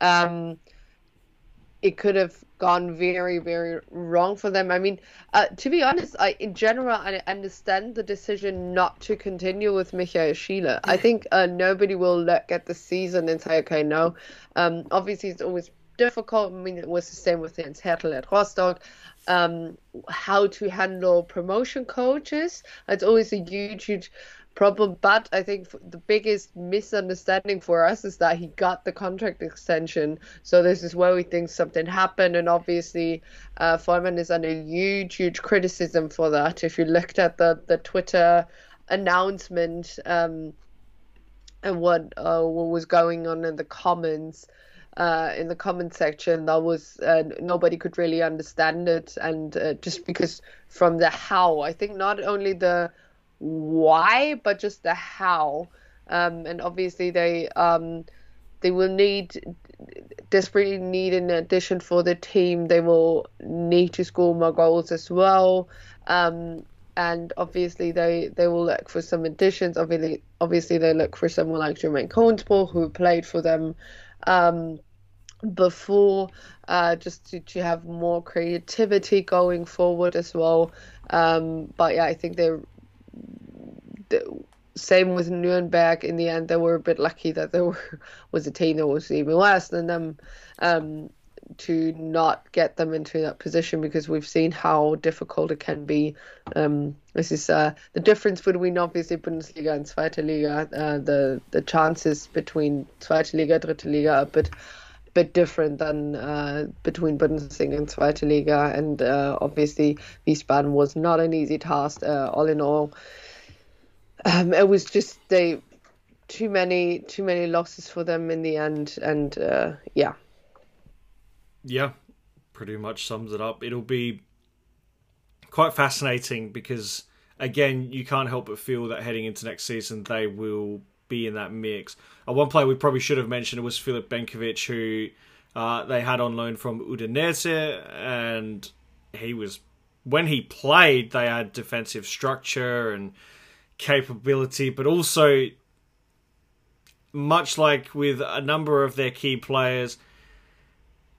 it could have gone very, very wrong for them. I mean, to be honest, in general, I understand the decision not to continue with Michael Schiele. I think nobody will look at the season and say, okay, no. Obviously, it's always difficult. I mean, it was the same with Jens Hertel at Rostock. How to handle promotion coaches. It's always a huge problem, but I think the biggest misunderstanding for us is that he got the contract extension. So this is where we think something happened, and obviously Vollmann is under huge criticism for that. If you looked at the Twitter announcement and what was going on in the comments, in the comment section, that was nobody could really understand it, and just because from the how, I think not only the why but just the how, and obviously they will desperately need an addition for the team. They will need to score more goals as well, and obviously they will look for some additions. Obviously they look for someone like Jermaine Koensbrough, who played for them before, just to have more creativity going forward as well. But yeah, I think the same with Nuremberg. In the end, they were a bit lucky that there was a team that was even worse than them, to not get them into that position, because we've seen how difficult it can be. This is the difference between obviously Bundesliga and Zweite Liga. The chances between Zweite Liga, Dritte Liga are a bit different than between Bundesliga and Zweite Liga, and obviously Wiesbaden was not an easy task. All in all, it was just too many losses for them in the end, and yeah, pretty much sums it up. It'll be quite fascinating because, again, you can't help but feel that heading into next season they will be in that mix. One player we probably should have mentioned was Filip Benkovic, who they had on loan from Udinese, and when he played, they had defensive structure and capability, but also, much like with a number of their key players,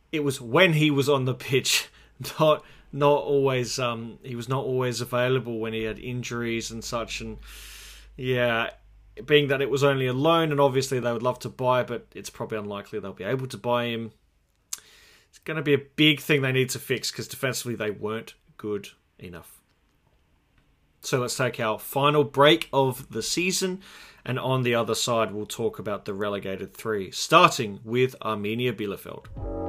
it was when he was on the pitch, not always. He was not always available when he had injuries and such. And yeah, being that it was only a loan, and obviously they would love to buy, but it's probably unlikely they'll be able to buy him. It's going to be a big thing they need to fix because defensively they weren't good enough. So let's take our final break of the season, and on the other side we'll talk about the relegated three, starting with Arminia Bielefeld.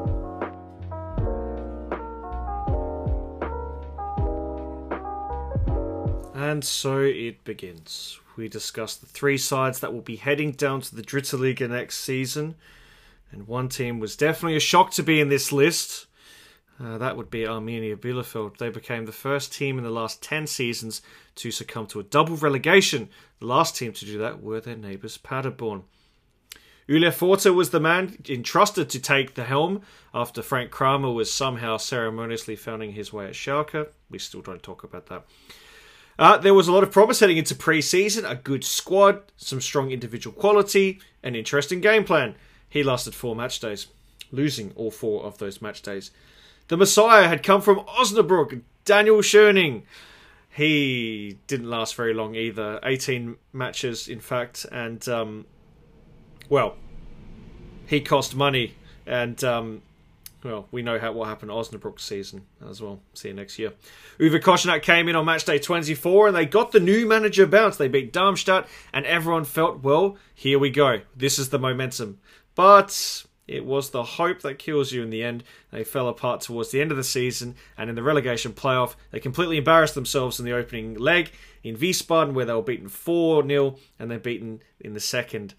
And so it begins. We discuss the three sides that will be heading down to the Dritte Liga next season, and one team was definitely a shock to be in this list. That would be Arminia Bielefeld. They became the first team in the last 10 seasons to succumb to a double relegation. The last team to do that were their neighbours Paderborn. Ule Forte was the man entrusted to take the helm after Frank Kramer was somehow ceremoniously founding his way at Schalke. We still don't talk about that. There was a lot of promise heading into pre-season, a good squad, some strong individual quality, an interesting game plan. He lasted 4 match days, losing all 4 of those match days. The Messiah had come from Osnabrück, Daniel Schöning. He didn't last very long either. 18 matches, in fact. And, he cost money. And, we know what happened to Osnabrück's season as well. See you next year. Uwe Koschenak came in on match day 24 and they got the new manager bounce. They beat Darmstadt and everyone felt, well, here we go. This is the momentum. But it was the hope that kills you in the end. They fell apart towards the end of the season, and in the relegation playoff, they completely embarrassed themselves in the opening leg in Wiesbaden, where they were beaten 4-0, and they're beaten in the second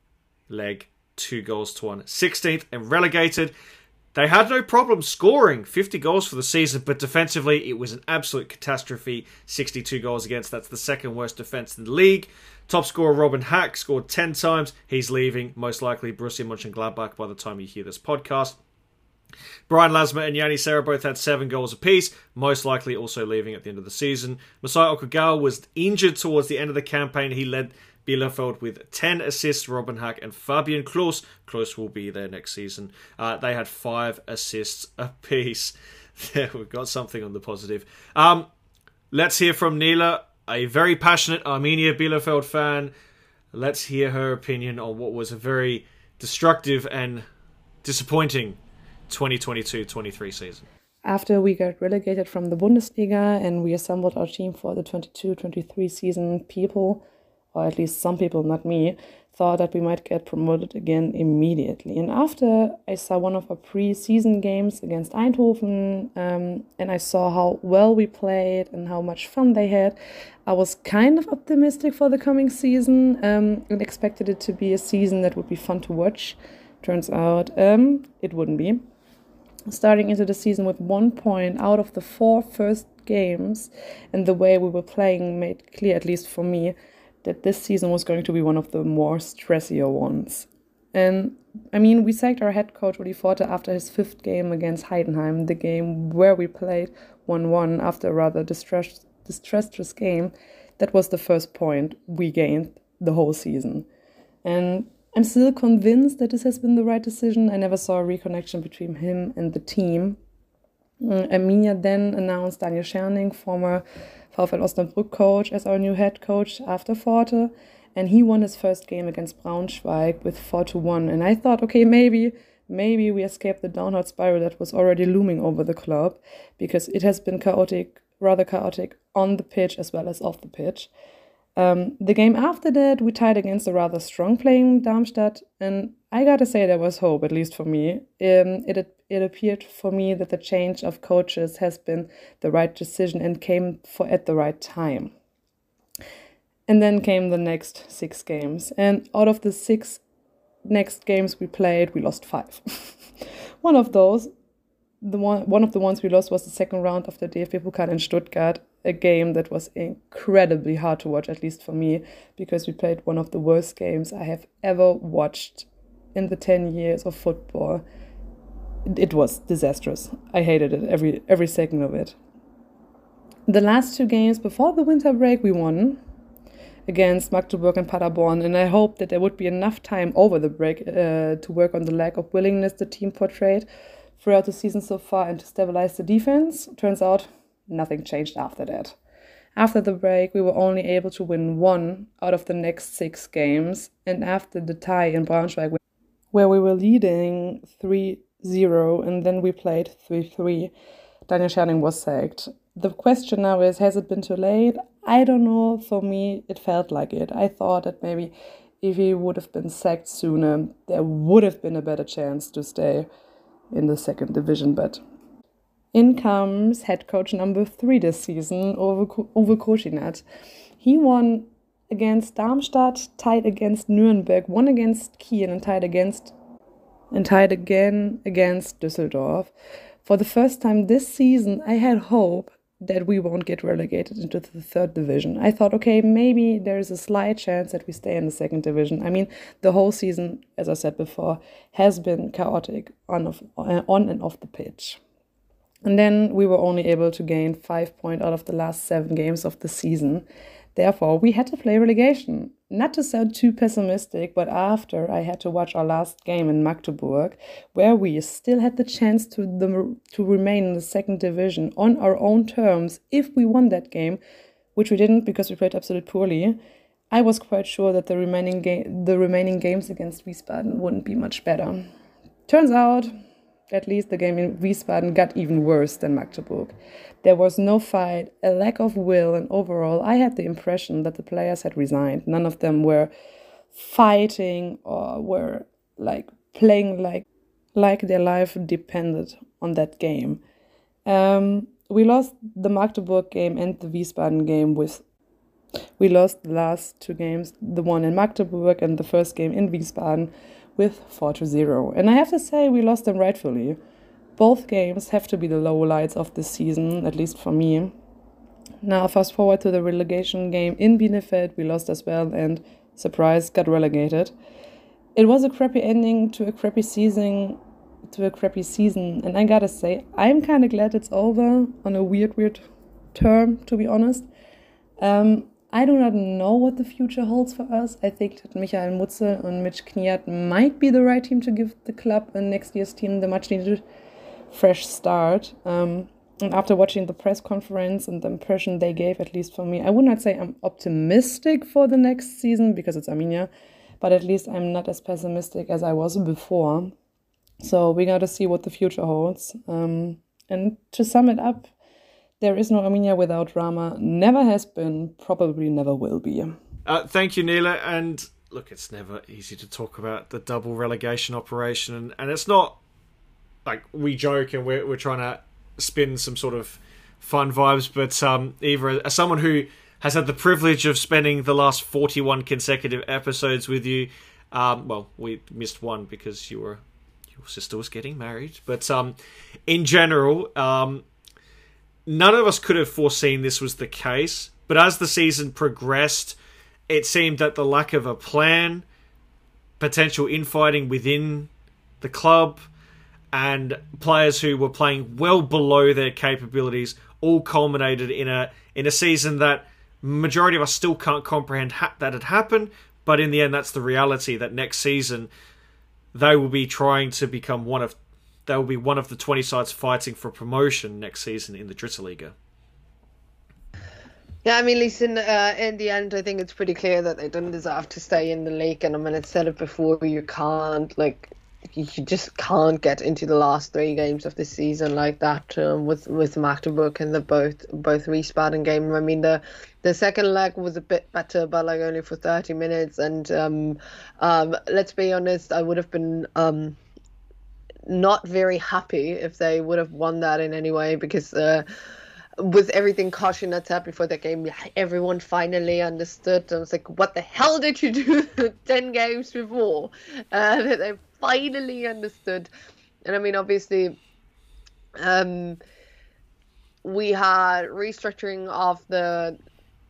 leg 2-1. 16th and relegated. They had no problem scoring 50 goals for the season, but defensively it was an absolute catastrophe. 62 goals against. That's the second worst defence in the league. Top scorer Robin Hack scored 10 times. He's leaving, most likely Borussia Mönchengladbach by the time you hear this podcast. Brian Lasma and Yanni Serra both had 7 goals apiece, most likely also leaving at the end of the season. Masai Okugawa was injured towards the end of the campaign. He led Bielefeld with 10 assists, Robin Hack and Fabian Klos. Klos will be there next season. They had 5 assists apiece. There, we've got something on the positive. Let's hear from Nila, a very passionate Arminia Bielefeld fan. Let's hear her opinion on what was a very destructive and disappointing 2022-23 season. After we got relegated from the Bundesliga and we assembled our team for the 22-23 season, people, or at least some people, not me, thought that we might get promoted again immediately. And after I saw one of our pre-season games against Eindhoven, and I saw how well we played and how much fun they had, I was kind of optimistic for the coming season and expected it to be a season that would be fun to watch. Turns out it wouldn't be. Starting into the season with 1 point out of the 4 first games, and the way we were playing made clear, at least for me, that this season was going to be one of the more stressier ones. And, I mean, we sacked our head coach, Uli Forte, after his 5th game against Heidenheim, the game where we played 1-1 after a rather disastrous game. That was the first point we gained the whole season. And I'm still convinced that this has been the right decision. I never saw a reconnection between him and the team. Arminia then announced Daniel Schöning, former VfL Osnabrück coach, as our new head coach after Forte, and he won his first game against Braunschweig with 4-1. And I thought, okay, maybe we escaped the downward spiral that was already looming over the club, because it has been rather chaotic on the pitch as well as off the pitch. The game after that, we tied against a rather strong playing Darmstadt, and I gotta say there was hope, at least for me. It appeared for me that the change of coaches has been the right decision and came at the right time. And then came the next 6 games, and out of the 6 next games we played, we lost 5. One of the ones we lost was the second round of the DFB Pokal in Stuttgart, a game that was incredibly hard to watch, at least for me, because we played one of the worst games I have ever watched in the 10 years of football. It was disastrous. I hated it, every second of it. The last 2 games before the winter break we won against Magdeburg and Paderborn, and I hoped that there would be enough time over the break to work on the lack of willingness the team portrayed throughout the season so far and to stabilize the defense. Turns out nothing changed after that. After the break, we were only able to win 1 out of the next 6 games, and after the tie in Braunschweig, where we were leading 3-0 and then we played 3-3, Daniel Scherning was sacked. The question now is, has it been too late? I don't know. For me, it felt like it. I thought that maybe if he would have been sacked sooner, there would have been a better chance to stay in the second division, but in comes head coach number 3 this season, Uwe Koschinat. He won against Darmstadt, tied against Nuremberg, won against Kiel, and tied again against Düsseldorf. For the first time this season, I had hope that we won't get relegated into the third division. I thought, okay, maybe there's a slight chance that we stay in the second division. I mean, the whole season, as I said before, has been chaotic on and off the pitch. And then we were only able to gain 5 points out of the last 7 games of the season. Therefore, we had to play relegation. Not to sound too pessimistic, but after I had to watch our last game in Magdeburg, where we still had the chance to remain in the second division on our own terms if we won that game, which we didn't because we played absolutely poorly, I was quite sure that the remaining games against Wiesbaden wouldn't be much better. Turns out, at least the game in Wiesbaden got even worse than Magdeburg. There was no fight, a lack of will, and overall I had the impression that the players had resigned. None of them were fighting or were playing like their life depended on that game. We lost the Magdeburg game and the Wiesbaden game we lost the last 2 games, the one in Magdeburg and the first game in Wiesbaden, with 4-0. And I have to say, we lost them rightfully. Both games have to be the lowlights of this season, at least for me. Now, fast forward to the relegation game in Bielefeld, we lost as well and, surprise, got relegated. It was a crappy ending to a crappy season, and I gotta say, I'm kind of glad it's over on a weird term, to be honest. I do not know what the future holds for us. I think that Michael Mutzel and Mitch Kniat might be the right team to give the club and next year's team the much-needed fresh start. And after watching the press conference and the impression they gave, at least for me, I would not say I'm optimistic for the next season because it's Arminia, but at least I'm not as pessimistic as I was before. So we got to see what the future holds. And to sum it up, there is no Arminia without drama. Never has been, probably never will be. Thank you, Neela. And look, it's never easy to talk about the double relegation operation. And it's not like we joke and we're trying to spin some sort of fun vibes. But Eva, as someone who has had the privilege of spending the last 41 consecutive episodes with you, well, we missed one because your sister was getting married. But in general, none of us could have foreseen this was the case, but as the season progressed, it seemed that the lack of a plan, potential infighting within the club, and players who were playing well below their capabilities all culminated in a season that majority of us still can't comprehend that had happened, but in the end that's the reality, that next season they will be trying to become one of the 20 sides fighting for promotion next season in the Dritte Yeah, I mean, listen, in the end, I think it's pretty clear that they don't deserve to stay in the league. And I mean, I said it before, you just can't get into the last 3 games of the season like that with Magdeburg and the both Wiesbaden game. I mean, the second leg was a bit better, but only for 30 minutes. And let's be honest, I would have been not very happy if they would have won that in any way, because with everything Koschinat said before the game, everyone finally understood. I was like, what the hell did you do 10 games before? They finally understood. And I mean, obviously, we had restructuring of the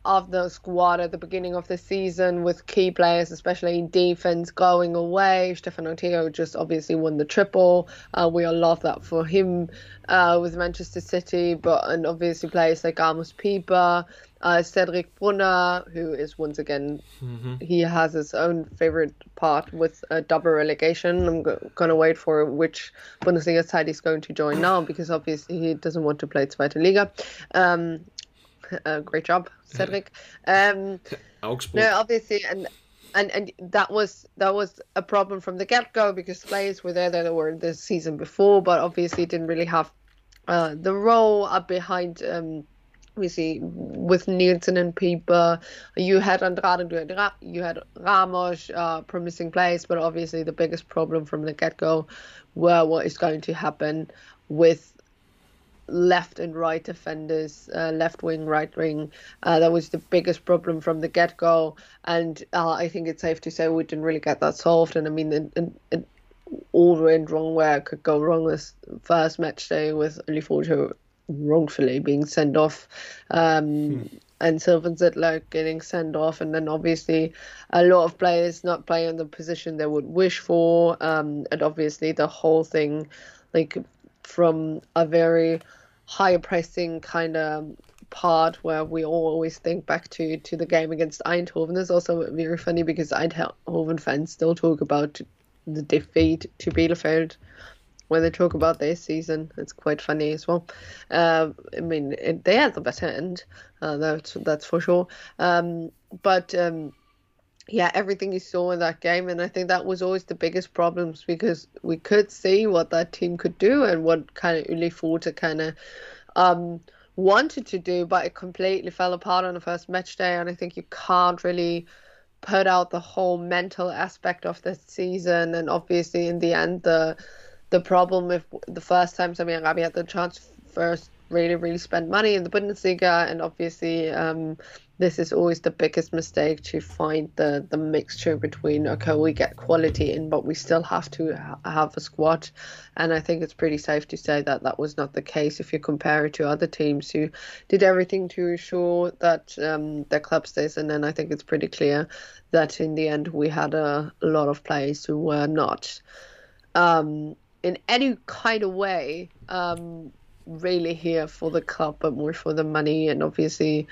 of the squad at the beginning of the season with key players, especially in defense, going away. Stefan Ortega just obviously won the triple. We all love that for him with Manchester City, and obviously players like Amos Pieper, Cedric Brunner, who is once again, he has his own favorite part with a double relegation. I'm going to wait for which Bundesliga side he's going to join now, because obviously he doesn't want to play Zweite Liga. Great job, Cedric. Augsburg. No, obviously, and that was a problem from the get-go, because players were there that were the season before, but obviously didn't really have the role up behind. We see with Nielsen and Pieper, you had Andrade, you had Ramos, promising players, but obviously the biggest problem from the get-go were what is going to happen with left and right defenders, left wing, right wing. That was the biggest problem from the get-go, and I think it's safe to say we didn't really get that solved. And I mean, it all went wrong where it could go wrong this first match day with Liforto wrongfully being sent off, and Sylvan Zittler getting sent off, and then obviously a lot of players not playing the position they would wish for, and obviously the whole thing, like from a very high pressing kind of part where we always think back to the game against Eindhoven. It's also very funny because Eindhoven fans still talk about the defeat to Bielefeld when they talk about their season. It's quite funny as well. I mean, they had the better end, that's for sure. Yeah, everything you saw in that game, and I think that was always the biggest problems, because we could see what that team could do and what kind of Uli Forte kind of wanted to do, but it completely fell apart on the first match day, and I think you can't really put out the whole mental aspect of the season. And obviously in the end, the problem with the first time Sami Arabi had the chance first really spend money in the Bundesliga, and obviously this is always the biggest mistake, to find the mixture between, okay, we get quality in, but we still have to have a squad. And I think it's pretty safe to say that that was not the case if you compare it to other teams who did everything to ensure that their club stays in. And I think it's pretty clear that in the end we had a lot of players who were not in any kind of way really here for the club, but more for the money. And obviously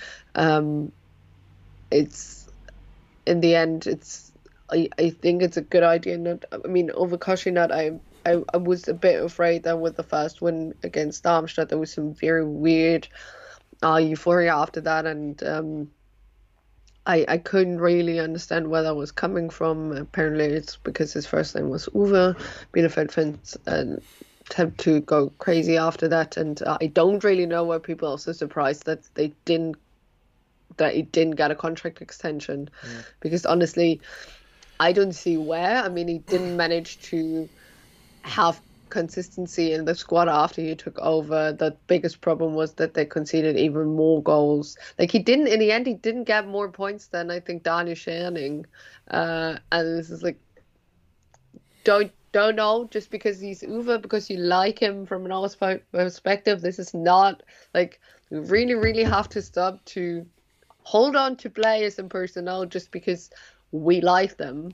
it's in the end, I think it's a good idea. Over Kossinaar, I was a bit afraid that with the first win against Darmstadt there was some very weird euphoria after that, and I couldn't really understand where that was coming from. Apparently it's because his first name was Uwe. Bielefeld fans tend to go crazy after that, and I don't really know why people are also surprised that he didn't get a contract extension, because honestly I don't see where. I mean, he didn't manage to have consistency in the squad after he took over. The biggest problem was that they conceded even more goals. Like, in the end he didn't get more points than I think Daniel Scherning, and this is like, don't know, just because he's Uwe, because you like him from an Aarhus perspective. This is not like, you really have to stop to hold on to players and personnel just because we like them.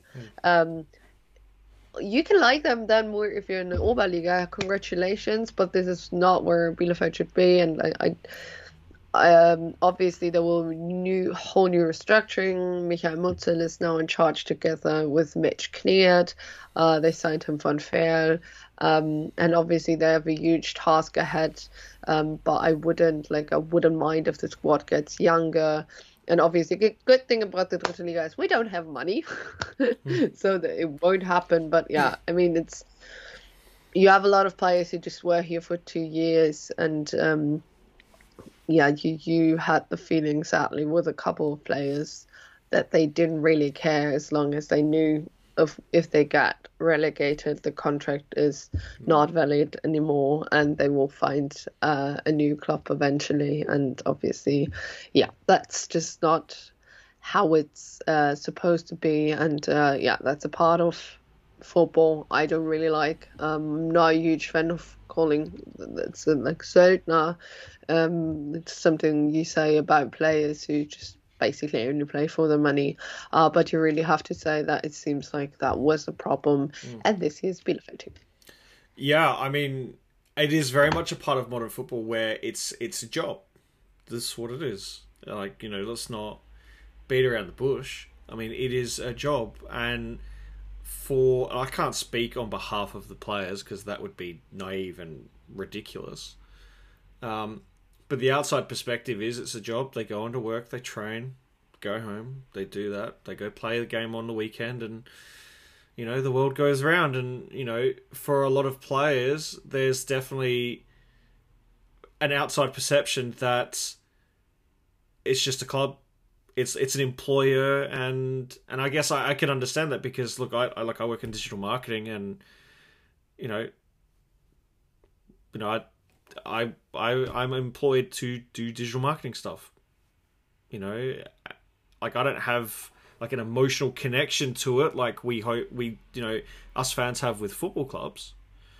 You can like them then more if you're in the Oberliga. Congratulations, but this is not where Bielefeld should be. And I obviously there will be whole new restructuring. Michael Mutzel is now in charge together with Mitch Kneert. They signed him von Fehl, and obviously they have a huge task ahead. But I wouldn't mind if the squad gets younger. And obviously, the good thing about the Dritte Liga is we don't have money, so that it won't happen. But yeah, I mean, you have a lot of players who just were here for 2 years, and you had the feeling, sadly, with a couple of players that they didn't really care as long as they knew if they got relegated, the contract is not valid anymore, and they will find a new club eventually. And obviously, that's just not how it's supposed to be. And that's a part of football I don't really like. I'm not a huge fan of calling it's like Söldner. It's something you say about players who just basically only play for the money. But you really have to say that it seems like that was a problem at this year's Bielefeld team. Yeah, I mean, it is very much a part of modern football where it's a job. This is what it is. Like, let's not beat around the bush. I mean, it is a job, and I can't speak on behalf of the players because that would be naive and ridiculous. But the outside perspective is it's a job. They go into work, they train, go home, they do that. They go play the game on the weekend, and the world goes round. And for a lot of players, there's definitely an outside perception that it's just a club. It's an employer, and I guess I can understand that because look, I work in digital marketing, and I'm employed to do digital marketing stuff. Like I don't have like an emotional connection to it like we us fans have with football clubs.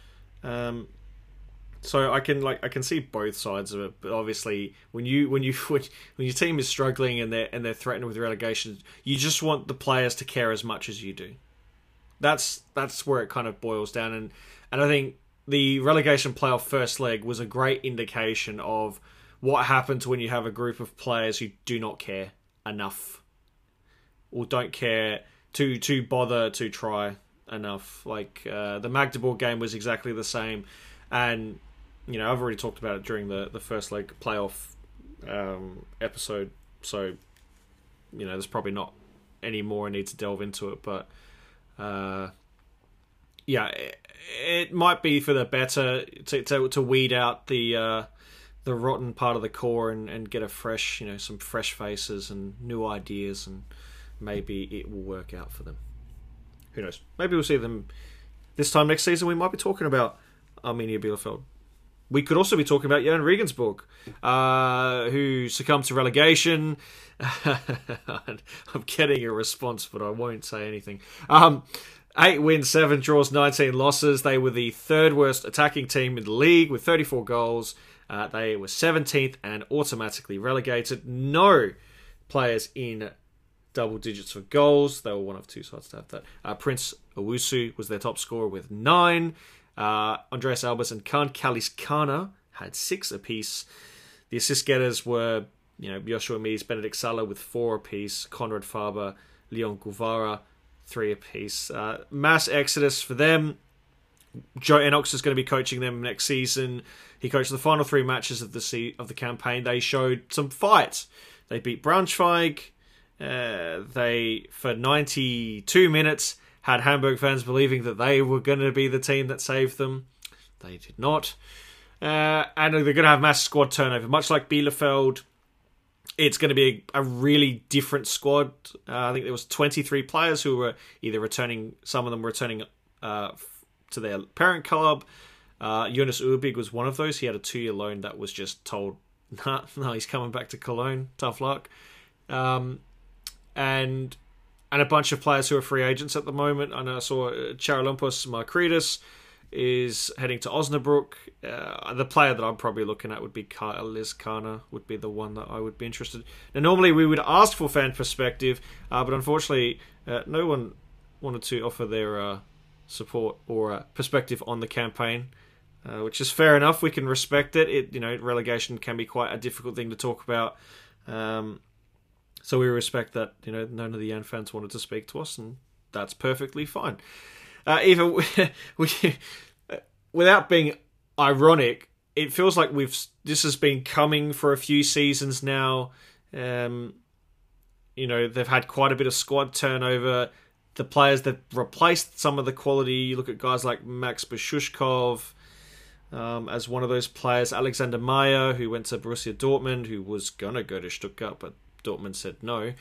So I can see both sides of it, but obviously when your team is struggling and they're threatened with relegation, you just want the players to care as much as you do. That's where it kind of boils down, and I think the relegation playoff first leg was a great indication of what happens when you have a group of players who do not care enough, or don't care to bother to try enough. Like the Magdeburg game was exactly the same, and I've already talked about it during the first leg playoff episode, so there's probably not any more I need to delve into it, but yeah, it might be for the better to weed out the rotten part of the core and get a fresh, some fresh faces and new ideas, and maybe it will work out for them. Who knows? Maybe we'll see them this time next season. We might be talking about Arminia Bielefeld. We could also be talking about Jan Regensburg, who succumbed to relegation. I'm getting a response, but I won't say anything. 8 wins, 7 draws, 19 losses. They were the third worst attacking team in the league with 34 goals. They were 17th and automatically relegated. No players in double digits for goals. They were one of two sides to have that. Prince Owusu was their top scorer with 9. Andreas Albers and Khan Kaliskana had 6 apiece. The assist getters were, Joshua Mies, Benedict Salah with 4 apiece, Konrad Faber, Leon Guvara, 3 apiece. Mass exodus for them. Joe Enox is going to be coaching them next season. He coached the final 3 matches of the campaign. They showed some fight. They beat Braunschweig. They, for 92 minutes, had Hamburg fans believing that they were going to be the team that saved them. They did not. And they're going to have mass squad turnover. Much like Bielefeld, it's going to be a really different squad. I think there was 23 players who were either returning, some of them were returning to their parent club. Jonas Urbig was one of those. He had a 2-year loan that was just told, no, he's coming back to Cologne. Tough luck. And a bunch of players who are free agents at the moment. I know I saw Charalampos Markridis is heading to Osnabrück. The player that I'm probably looking at would be Liz Kana, would be the one that I would be interested in. Now, normally we would ask for fan perspective, but unfortunately no one wanted to offer their support or perspective on the campaign, which is fair enough. We can respect it. Relegation can be quite a difficult thing to talk about. So we respect that, none of the Jan fans wanted to speak to us, and that's perfectly fine. Even without being ironic, it feels like this has been coming for a few seasons now. They've had quite a bit of squad turnover. The players that replaced some of the quality, you look at guys like Max Beshushkov as one of those players, Alexander Meyer, who went to Borussia Dortmund, who was going to go to Stuttgart, but Dortmund said no.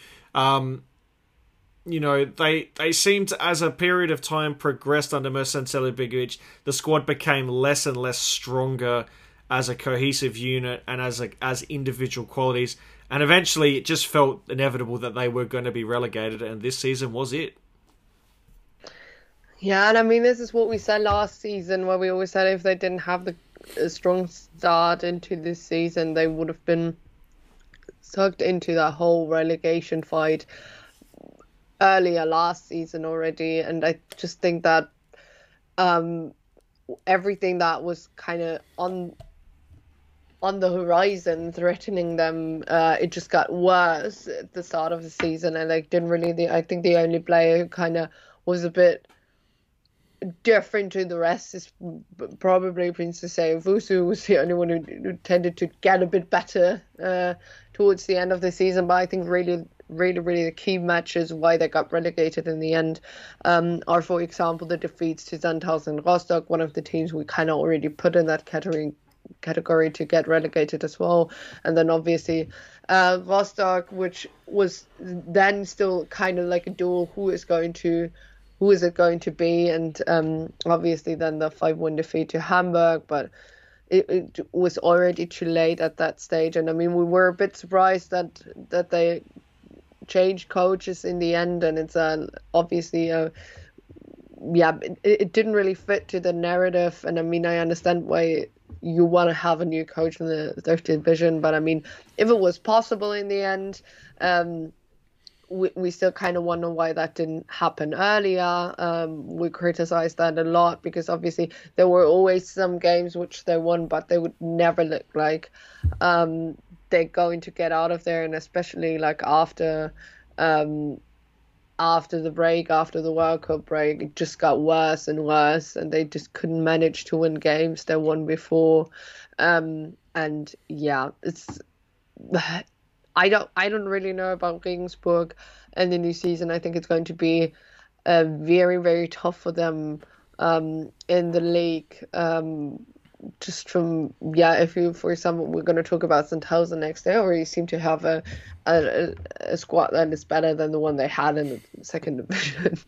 They seemed, as a period of time progressed under Mirsan Celibigovic, the squad became less and less stronger as a cohesive unit and as individual qualities. And eventually it just felt inevitable that they were going to be relegated, and this season was it. Yeah, and I mean, this is what we said last season, where we always said if they didn't have a strong start into this season, they would have been sucked into that whole relegation fight earlier last season already, and I just think that everything that was kind of on the horizon threatening them, it just got worse at the start of the season, and like didn't really. I think the only player who kind of was a bit different to the rest is probably Princess Owusu, was the only one who tended to get a bit better towards the end of the season. But I think really the key matches why they got relegated in the end are, for example, the defeats to Sandhausen Rostock, one of the teams we kind of already put in that category to get relegated as well. And then obviously Rostock, which was then still kind of like a duel, who is it going to be? And obviously then the 5-1 defeat to Hamburg, but it was already too late at that stage. And I mean, we were a bit surprised that they changed coaches in the end, and it's obviously it didn't really fit to the narrative. And I mean, I understand why you want to have a new coach in the third division, but I mean, if it was possible in the end, we still kind of wonder why that didn't happen earlier. We criticized that a lot because obviously there were always some games which they won, but they would never look like they're going to get out of there, and especially like after the break, after the World Cup break, it just got worse and worse, and they just couldn't manage to win games they won before. And yeah, it's I don't really know about Regensburg and the new season. I think it's going to be very, very tough for them in the league. Just from, if you, for example, we're going to talk about Sandhausen next, they already seem to have a squad that is better than the one they had in the second division.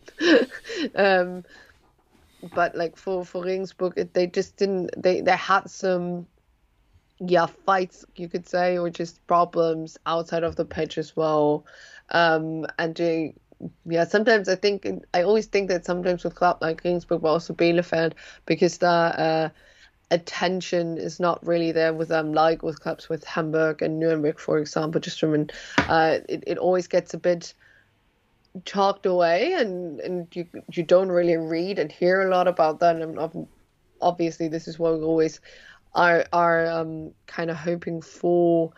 But like for Regensburg, they just didn't, they had some fights, you could say, or just problems outside of the pitch as well. And sometimes I always think that sometimes with clubs like Regensburg, but also Bielefeld, because the attention is not really there with them, like with clubs with Hamburg and Nuremberg, for example, just from it always gets a bit talked away, and you don't really read and hear a lot about that. And obviously this is what we always are kind of hoping for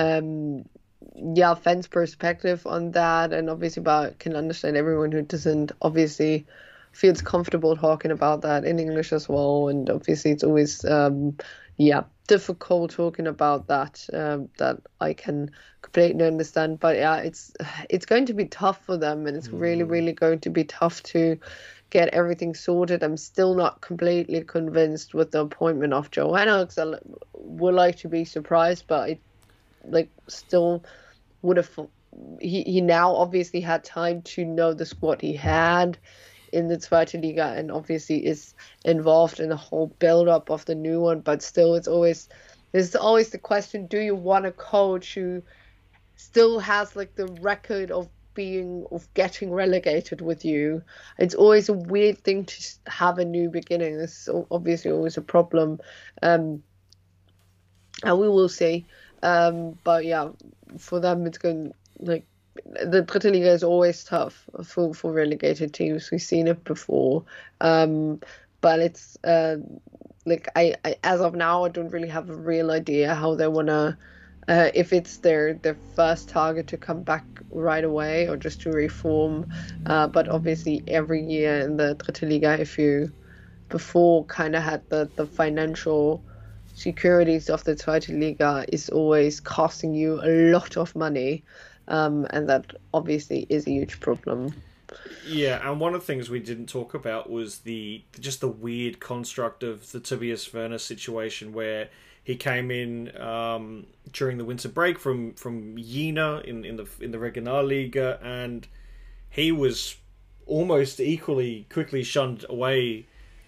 fans' perspective on that. And obviously, but I can understand everyone who doesn't obviously feels comfortable talking about that in English as well. And obviously it's always difficult talking about that, that I can completely understand. But yeah, it's going to be tough for them, and it's really, really going to be tough to get everything sorted. I'm still not completely convinced with the appointment of Joe Hennox. I would like to be surprised, but I still would have. He now obviously had time to know the squad he had in the Zweite Liga, and obviously is involved in the whole build-up of the new one. But still, there's always the question: do you want a coach who still has like the record of getting relegated with you? It's always a weird thing to have a new beginning. This is obviously always a problem, and we will see. But yeah, for them it's going like. The Dritte Liga is always tough for relegated teams. We've seen it before, but it's I as of now I don't really have a real idea how they wanna, if it's their first target to come back right away or just to reform. But obviously every year in the Dritte Liga, if you before kind of had the financial securities of the Zweite Liga, is always costing you a lot of money. And that obviously is a huge problem. Yeah, and one of the things we didn't talk about was the weird construct of the Tobias Werner situation, where he came in during the winter break from Jena in the Regionalliga, and he was almost equally quickly shunned away.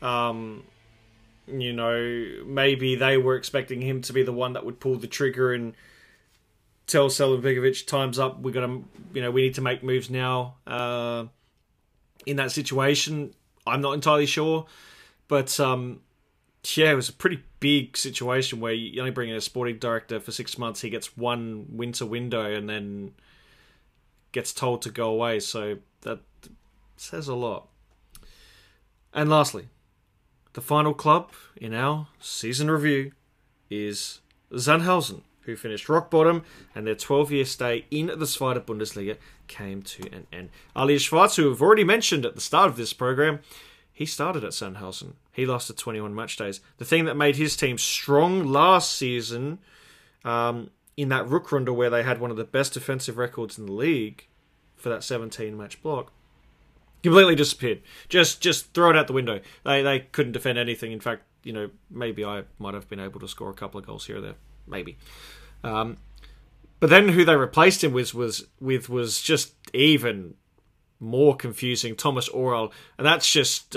Maybe they were expecting him to be the one that would pull the trigger and tell Slaven Begovic, time's up. We need to make moves now. In that situation, I'm not entirely sure, but it was a pretty big situation where you only bring in a sporting director for 6 months, he gets one winter window and then gets told to go away. So that says a lot. And lastly, the final club in our season review is Sandhausen, who finished rock bottom, and their 12-year stay in the Zweite Bundesliga came to an end. Ali Schwarz, who we've already mentioned at the start of this program, he started at Sandhausen. He lasted 21 match days. The thing that made his team strong last season, in that Rückrunde where they had one of the best defensive records in the league for that 17-match block, completely disappeared. Just throw it out the window. They couldn't defend anything. In fact, maybe I might have been able to score a couple of goals here or there. Maybe. But then who they replaced him with was just even more confusing. Thomas Oral. And that's just...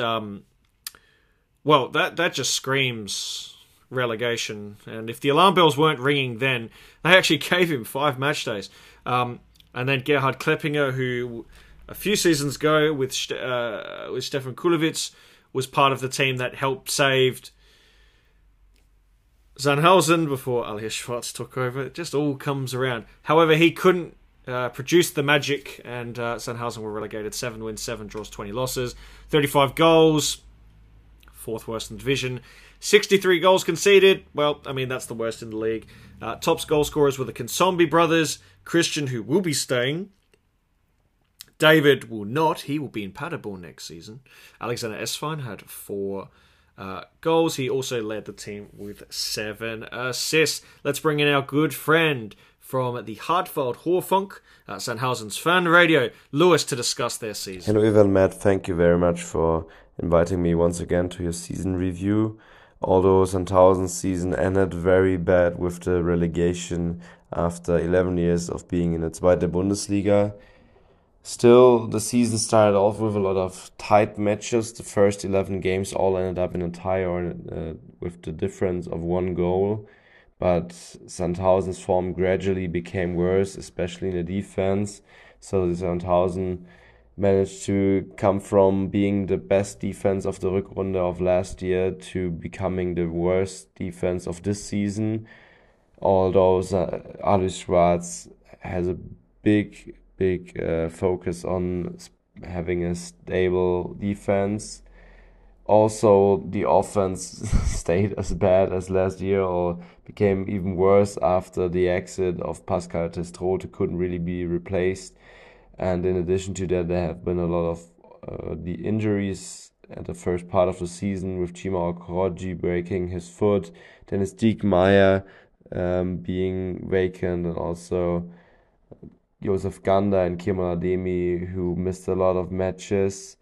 that just screams relegation. And if the alarm bells weren't ringing then, they actually gave him 5 match days. And then Gerhard Kleppinger, who a few seasons ago with Stefan Kulowitz was part of the team that helped saved Sandhausen before Alois Schwarz took over. It just all comes around. However, he couldn't produce the magic, and Sandhausen were relegated 7 wins, 7 draws, 20 losses, 35 goals, 4th worst in the division, 63 goals conceded. Well, I mean, that's the worst in the league. Top goal scorers were the Kinsombi brothers, Christian, who will be staying. David will not. He will be in Paderborn next season. Alexander Esfine had 4 goals. He also led the team with 7 assists. Let's bring in our good friend from the Hartfeld Hörfunk, Sandhausen's fan radio, Lewis, to discuss their season. Hello, Ivan, Matt. Thank you very much for inviting me once again to your season review. Although Sandhausen's season ended very bad with the relegation after 11 years of being in the Zweite Bundesliga, still, the season started off with a lot of tight matches. The first 11 games all ended up in a tie or with the difference of 1 goal. But Sandhausen's form gradually became worse, especially in the defense. So Sandhausen managed to come from being the best defense of the Rückrunde of last year to becoming the worst defense of this season. Although Alois Schwarz has a big focus on having a stable defense. Also, the offense stayed as bad as last year or became even worse after the exit of Pascal Testroth, who couldn't really be replaced. And in addition to that, there have been a lot of the injuries at the first part of the season, with Cima Okoroji breaking his foot, Dennis Diekmeyer being vacant, and also Josef Ganda and Kemal Ademi, who missed a lot of matches.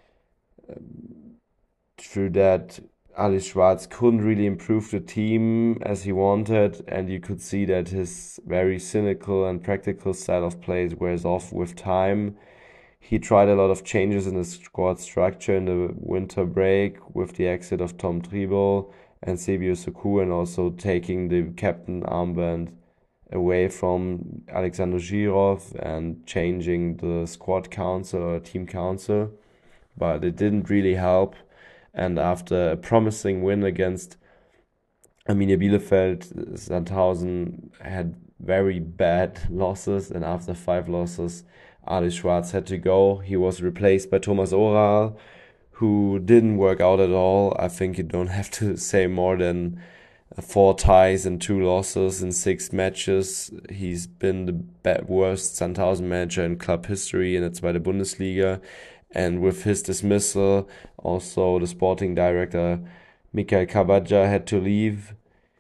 Through that, Alois Schwarz couldn't really improve the team as he wanted, and you could see that his very cynical and practical style of play wears off with time. He tried a lot of changes in the squad structure in the winter break with the exit of Tom Tribol and Sebio Soku, and also taking the captain armband away from Alexander Girov and changing the squad council or team council. But it didn't really help. And after a promising win against Arminia Bielefeld, Sandhausen had very bad losses, and after 5 losses, Alois Schwarz had to go. He was replaced by Thomas Oral, who didn't work out at all. I think you don't have to say more than 4 ties and 2 losses in 6 matches. He's been the worst Sandhausen manager in club history in the Zweite Bundesliga. And with his dismissal, also the sporting director, Mikhail Kabadja, had to leave.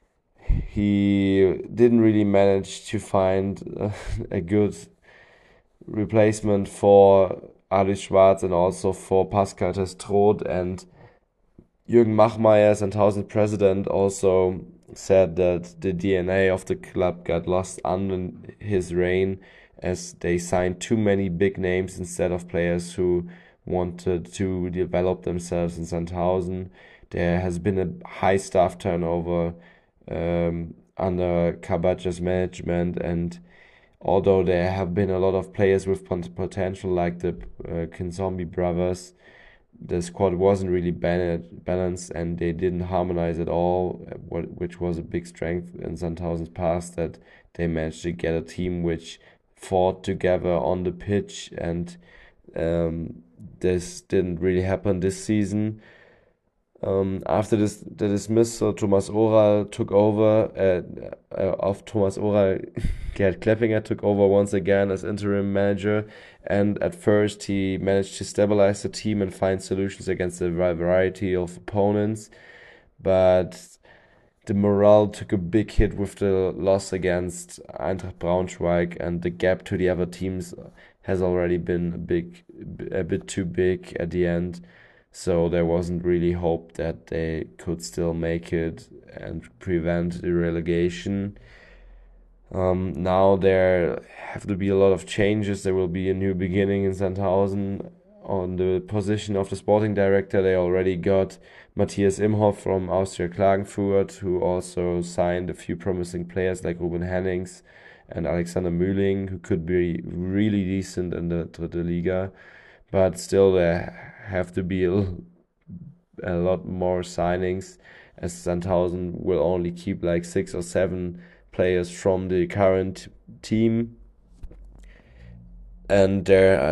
He didn't really manage to find a good replacement for Alois Schwarz and also for Pascal Testroth. And Jürgen Machmeier, Sandhausen president, also said that the DNA of the club got lost under his reign, as they signed too many big names instead of players who wanted to develop themselves in Sandhausen. There has been a high staff turnover under Kabadja's management, and although there have been a lot of players with potential like the Kinsombi brothers, the squad wasn't really balanced, and they didn't harmonize at all, which was a big strength in Sandhausen's past, that they managed to get a team which fought together on the pitch, and this didn't really happen this season. After the dismissal, Thomas Oral took over. Gerd Kleppinger took over once again as interim manager, and at first he managed to stabilize the team and find solutions against a variety of opponents, but the morale took a big hit with the loss against Eintracht Braunschweig, and the gap to the other teams has already been a bit too big at the end. So there wasn't really hope that they could still make it and prevent the relegation. Now there have to be a lot of changes. There will be a new beginning in Sandhausen. On the position of the sporting director, they already got Matthias Imhoff from Austria Klagenfurt, who also signed a few promising players like Ruben Hennings and Alexander Mühling, who could be really decent in the Dritte Liga. But still, there have to be a lot more signings, as Sandhausen will only keep like 6 or 7 players from the current team. And there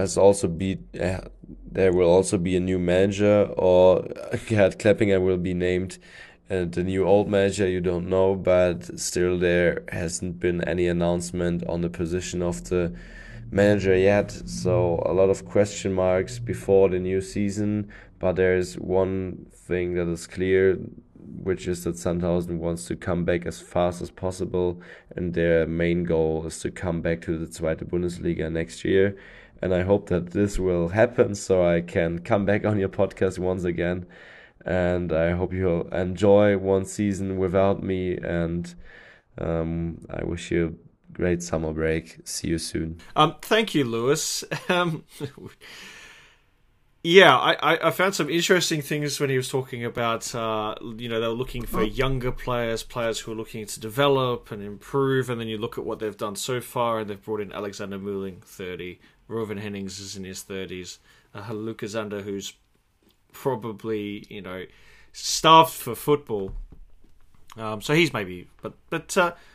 will also be a new manager, or Gerd Kleppinger will be named the new old manager, you don't know, but still there hasn't been any announcement on the position of the manager yet, so a lot of question marks before the new season. But there's one thing that is clear, which is that Sandhausen wants to come back as fast as possible, and their main goal is to come back to the Zweite Bundesliga next year. And I hope that this will happen, so I can come back on your podcast once again. And I hope you'll enjoy one season without me, and I wish you great summer break. See you soon. Thank you, Lewis. I found some interesting things when he was talking about, they were looking for younger players who are looking to develop and improve, and then you look at what they've done so far, and they've brought in Alexander Mühling, 30, Ruven Hennings is in his 30s, Luka Zander, who's probably, starved for football. So he's maybe, but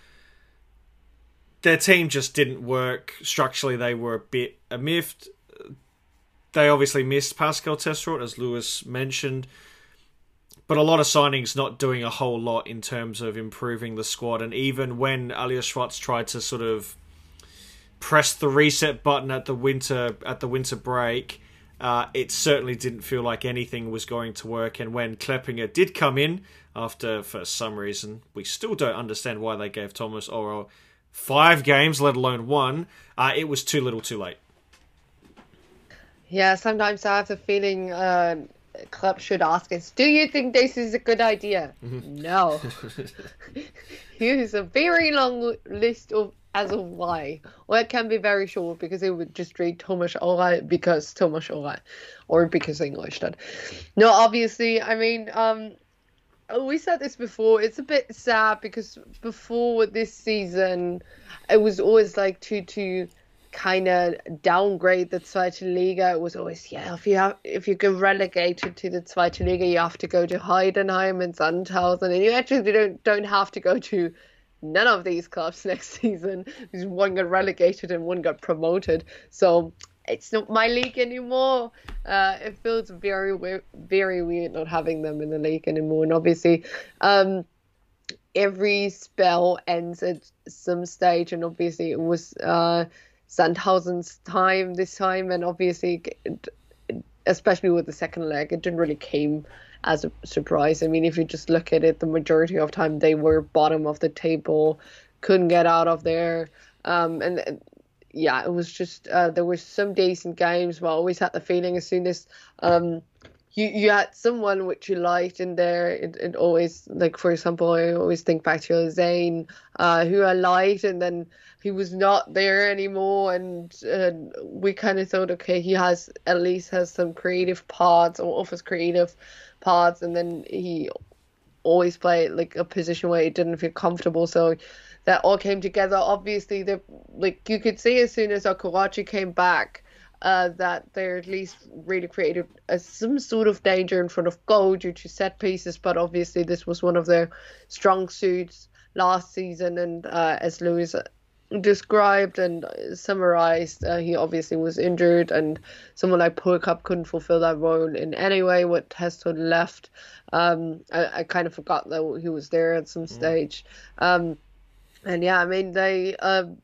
their team just didn't work. Structurally, they were a bit miffed. They obviously missed Pascal Testroth, as Lewis mentioned. But a lot of signings not doing a whole lot in terms of improving the squad. And even when Alias Schwartz tried to sort of press the reset button at the winter break, it certainly didn't feel like anything was going to work. And when Kleppinger did come in, for some reason, we still don't understand why they gave Thomas Oral 5 games, let alone 1, it was too little too late. Yeah, sometimes I have the feeling clubs should ask us, do you think this is a good idea? No. Here's a very long list of why. Or it can be very short, because it would just read Thomas Oral because Thomas Oral, or because Ingolstadt. No, obviously, I mean, we said this before, it's a bit sad, because before this season, it was always like to kind of downgrade the Zweite Liga. It was always, if you get relegated to the Zweite Liga, you have to go to Heidenheim and Sandhausen, and you actually don't have to go to none of these clubs next season, because one got relegated and one got promoted. So it's not my league anymore. It feels very weird not having them in the league anymore. And obviously, every spell ends at some stage, and obviously it was Sandhausen's time this time, and obviously, especially with the second leg, it didn't really came as a surprise. I mean, if you just look at it, the majority of time they were bottom of the table, couldn't get out of there, it was just there were some decent games, but I always had the feeling as soon as you had someone which you liked in there, it always, like, for example, I always think back to Zane, who I liked, and then he was not there anymore, and we kind of thought, okay, he at least has some creative parts, or offers creative parts, and then he always played like a position where he didn't feel comfortable, so that all came together. Obviously, you could see as soon as Okorochi came back, that they're at least really created some sort of danger in front of goal due to set pieces. But obviously, this was one of their strong suits last season, and as Lewis described and summarized, he obviously was injured, and someone like Pulkap couldn't fulfill that role in any way with Heston left. I kind of forgot that he was there at some stage. And yeah, I mean, they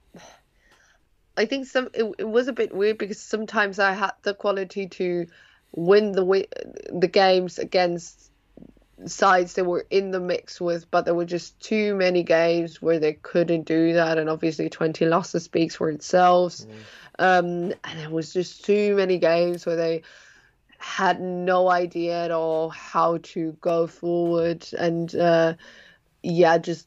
I think it was a bit weird because sometimes I had the quality to win the games against sides they were in the mix with, but there were just too many games where they couldn't do that, and obviously 20 losses speaks for itself. And there was just too many games where they had no idea at all how to go forward, and just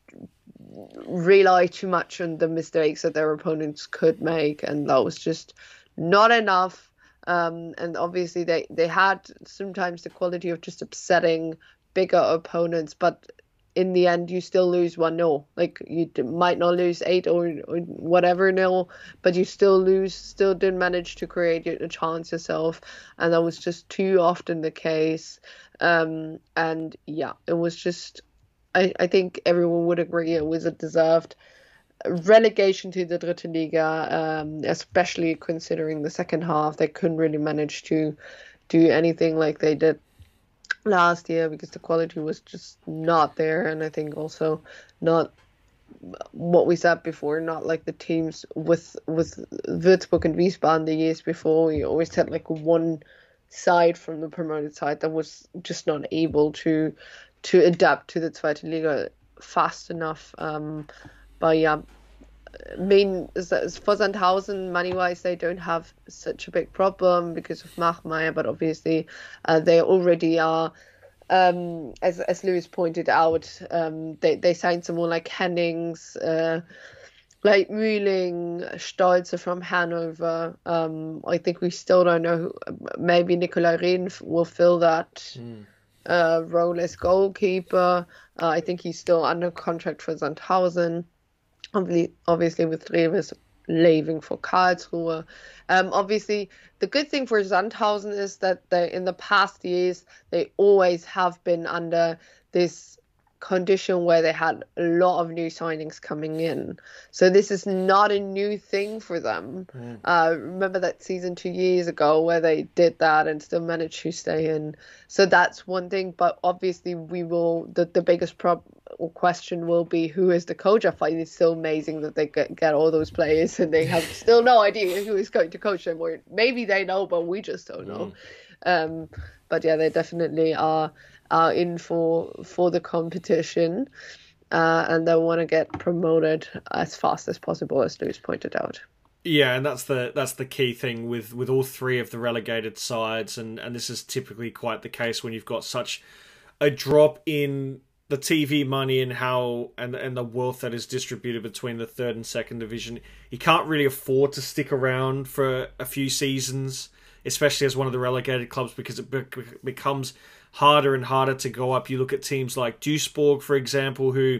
rely too much on the mistakes that their opponents could make, and that was just not enough. And obviously they had sometimes the quality of just upsetting bigger opponents, but in the end you still lose 1-0. Like, you might not lose 8 or whatever 0, but you still didn't manage to create a chance yourself, and that was just too often the case. And yeah, it was just, I think everyone would agree it was a deserved relegation to the Dritte Liga, especially considering the second half they couldn't really manage to do anything like they did last year because the quality was just not there. And I think also not what we said before, not like the teams with Würzburg and Wiesbaden the years before. We always had like one side from the promoted side that was just not able to adapt to the Zweite Liga fast enough. But yeah, I mean, for Sandhausen, money-wise, they don't have such a big problem because of Machmeier, but obviously they already are, as Lewis pointed out, they signed someone like Hennings, like Mühling, Stolze from Hanover. I think we still don't know who, maybe Nikolai Rehn will fill that role as goalkeeper. I think he's still under contract for Sandhausen. Obviously with Revis leaving for Karlsruhe. Obviously, the good thing for Sandhausen is that in the past years, they always have been under this condition where they had a lot of new signings coming in. So this is not a new thing for them. Remember that season 2 years ago where they did that and still managed to stay in. So that's one thing. But obviously the biggest question will be, who is the coach? I find it so amazing that they get all those players and they have still no idea who is going to coach them. Or maybe they know, but we just don't know. But yeah, they definitely are in for the competition, and they want to get promoted as fast as possible, as Lewis pointed out. Yeah, and that's the key thing with all three of the relegated sides, and this is typically quite the case when you've got such a drop in the TV money and and the wealth that is distributed between the third and second division. You can't really afford to stick around for a few seasons, especially as one of the relegated clubs, because it becomes harder and harder to go up. You look at teams like Duisburg, for example, who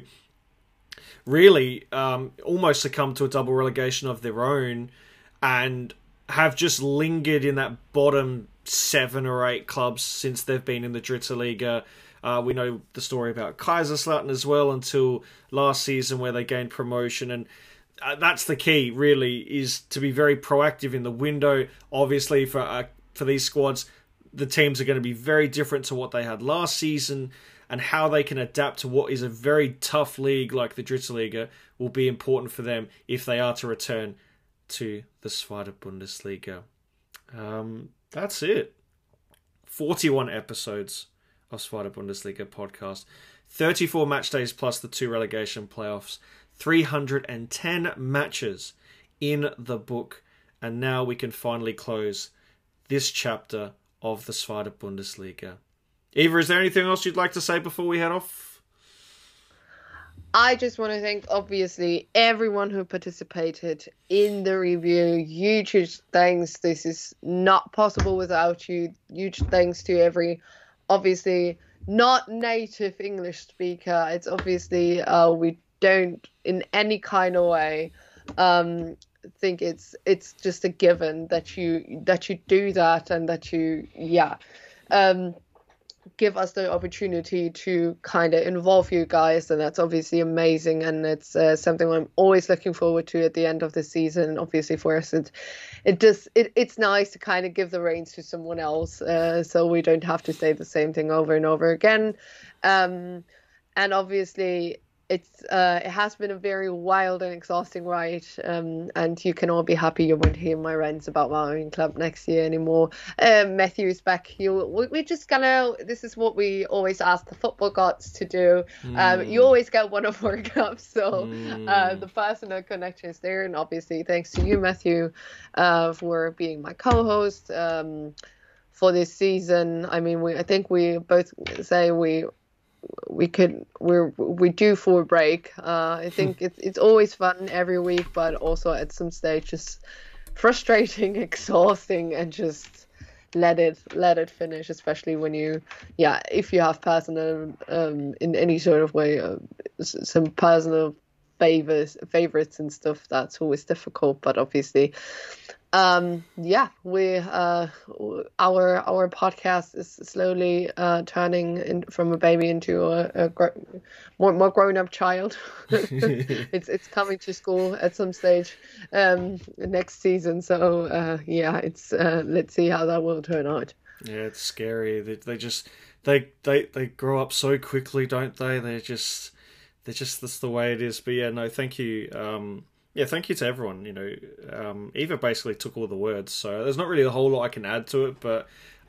really almost succumbed to a double relegation of their own and have just lingered in that bottom 7 or 8 clubs since they've been in the Dritte Liga. We know the story about Kaiserslautern as well until last season where they gained promotion, and that's the key, really, is to be very proactive in the window. Obviously, for these squads, the teams are going to be very different to what they had last season, and how they can adapt to what is a very tough league like the Dritte Liga will be important for them if they are to return to the Zweite Bundesliga. That's it. 41 episodes of Zweite Bundesliga podcast. 34 match days plus the 2 relegation playoffs. 310 matches in the book. And now we can finally close this chapter of the Zweite Bundesliga. Eva, is there anything else you'd like to say before we head off? I just want to thank, obviously, everyone who participated in the review. Huge thanks. This is not possible without you. Huge thanks to every, obviously, not native English speaker. It's obviously, we don't in any kind of way think it's just a given that you do that, and that you give us the opportunity to kind of involve you guys, and that's obviously amazing, and it's something I'm always looking forward to at the end of the season. Obviously for us, it's nice to kind of give the reins to someone else, so we don't have to say the same thing over and over again. And obviously it has been a very wild and exhausting ride, and you can all be happy you won't hear my rants about my own club next year anymore. Matthew is back. We're just gonna, this is what we always ask the football gods to do. You always get one of our clubs, so the personal connection is there, and obviously thanks to you, Matthew, for being my co-host for this season. I mean, I think we both say we're due for a break. I think it's always fun every week, but also at some stage just frustrating, exhausting, and just let it finish, especially when if you have personal in any sort of way some personal favorites and stuff, that's always difficult. But obviously we our podcast is slowly turning from a baby into a more grown-up child. It's coming to school at some stage next season, so let's see how that will turn out. Yeah, it's scary. They grow up so quickly, don't they? They're just that's the way it is. But yeah, no, thank you. Thank you to everyone. Eva basically took all the words, so there's not really a whole lot I can add to it. But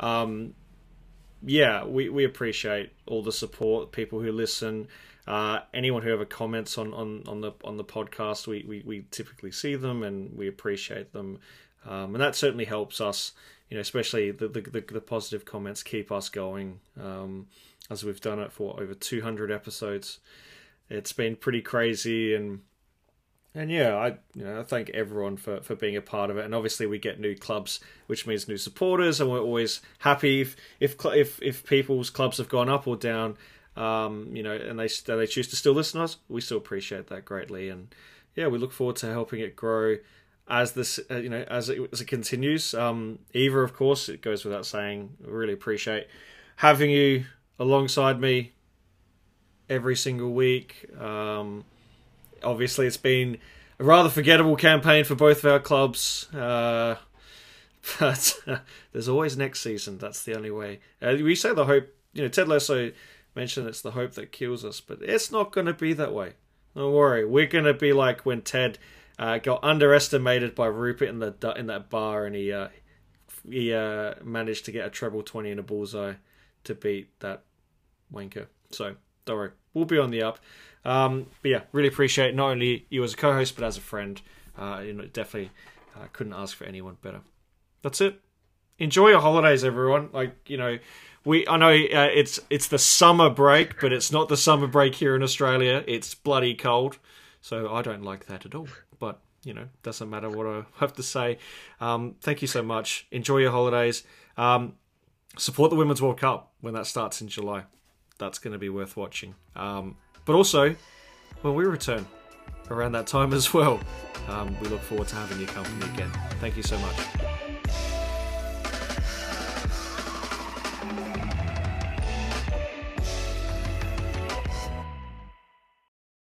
we appreciate all the support, people who listen, anyone who ever comments on the podcast. We typically see them and we appreciate them, and that certainly helps us. Especially the positive comments keep us going. As we've done it for over 200 episodes, it's been pretty crazy and. And I thank everyone for being a part of it. And obviously we get new clubs, which means new supporters, and we're always happy if people's clubs have gone up or down, and they choose to still listen to us. We still appreciate that greatly, and we look forward to helping it grow as this as it continues. Eva, of course, it goes without saying, I really appreciate having you alongside me every single week. Obviously, it's been a rather forgettable campaign for both of our clubs, but there's always next season. That's the only way. We say the hope, Ted Lasso mentioned it's the hope that kills us, but it's not going to be that way. Don't worry. We're going to be like when Ted got underestimated by Rupert in that bar, and he managed to get a treble 20 and a bullseye to beat that wanker. So, don't worry. We'll be on the up. Really appreciate not only you as a co-host, but as a friend. Definitely couldn't ask for anyone better. That's it. Enjoy your holidays, everyone. I know it's the summer break, but it's not the summer break here in Australia. It's bloody cold, so I don't like that at all. But doesn't matter what I have to say. Thank you so much. Enjoy your holidays. Support the Women's World Cup when that starts in July. That's going to be worth watching. But also, when we return around that time as well, we look forward to having your company again. Thank you so much.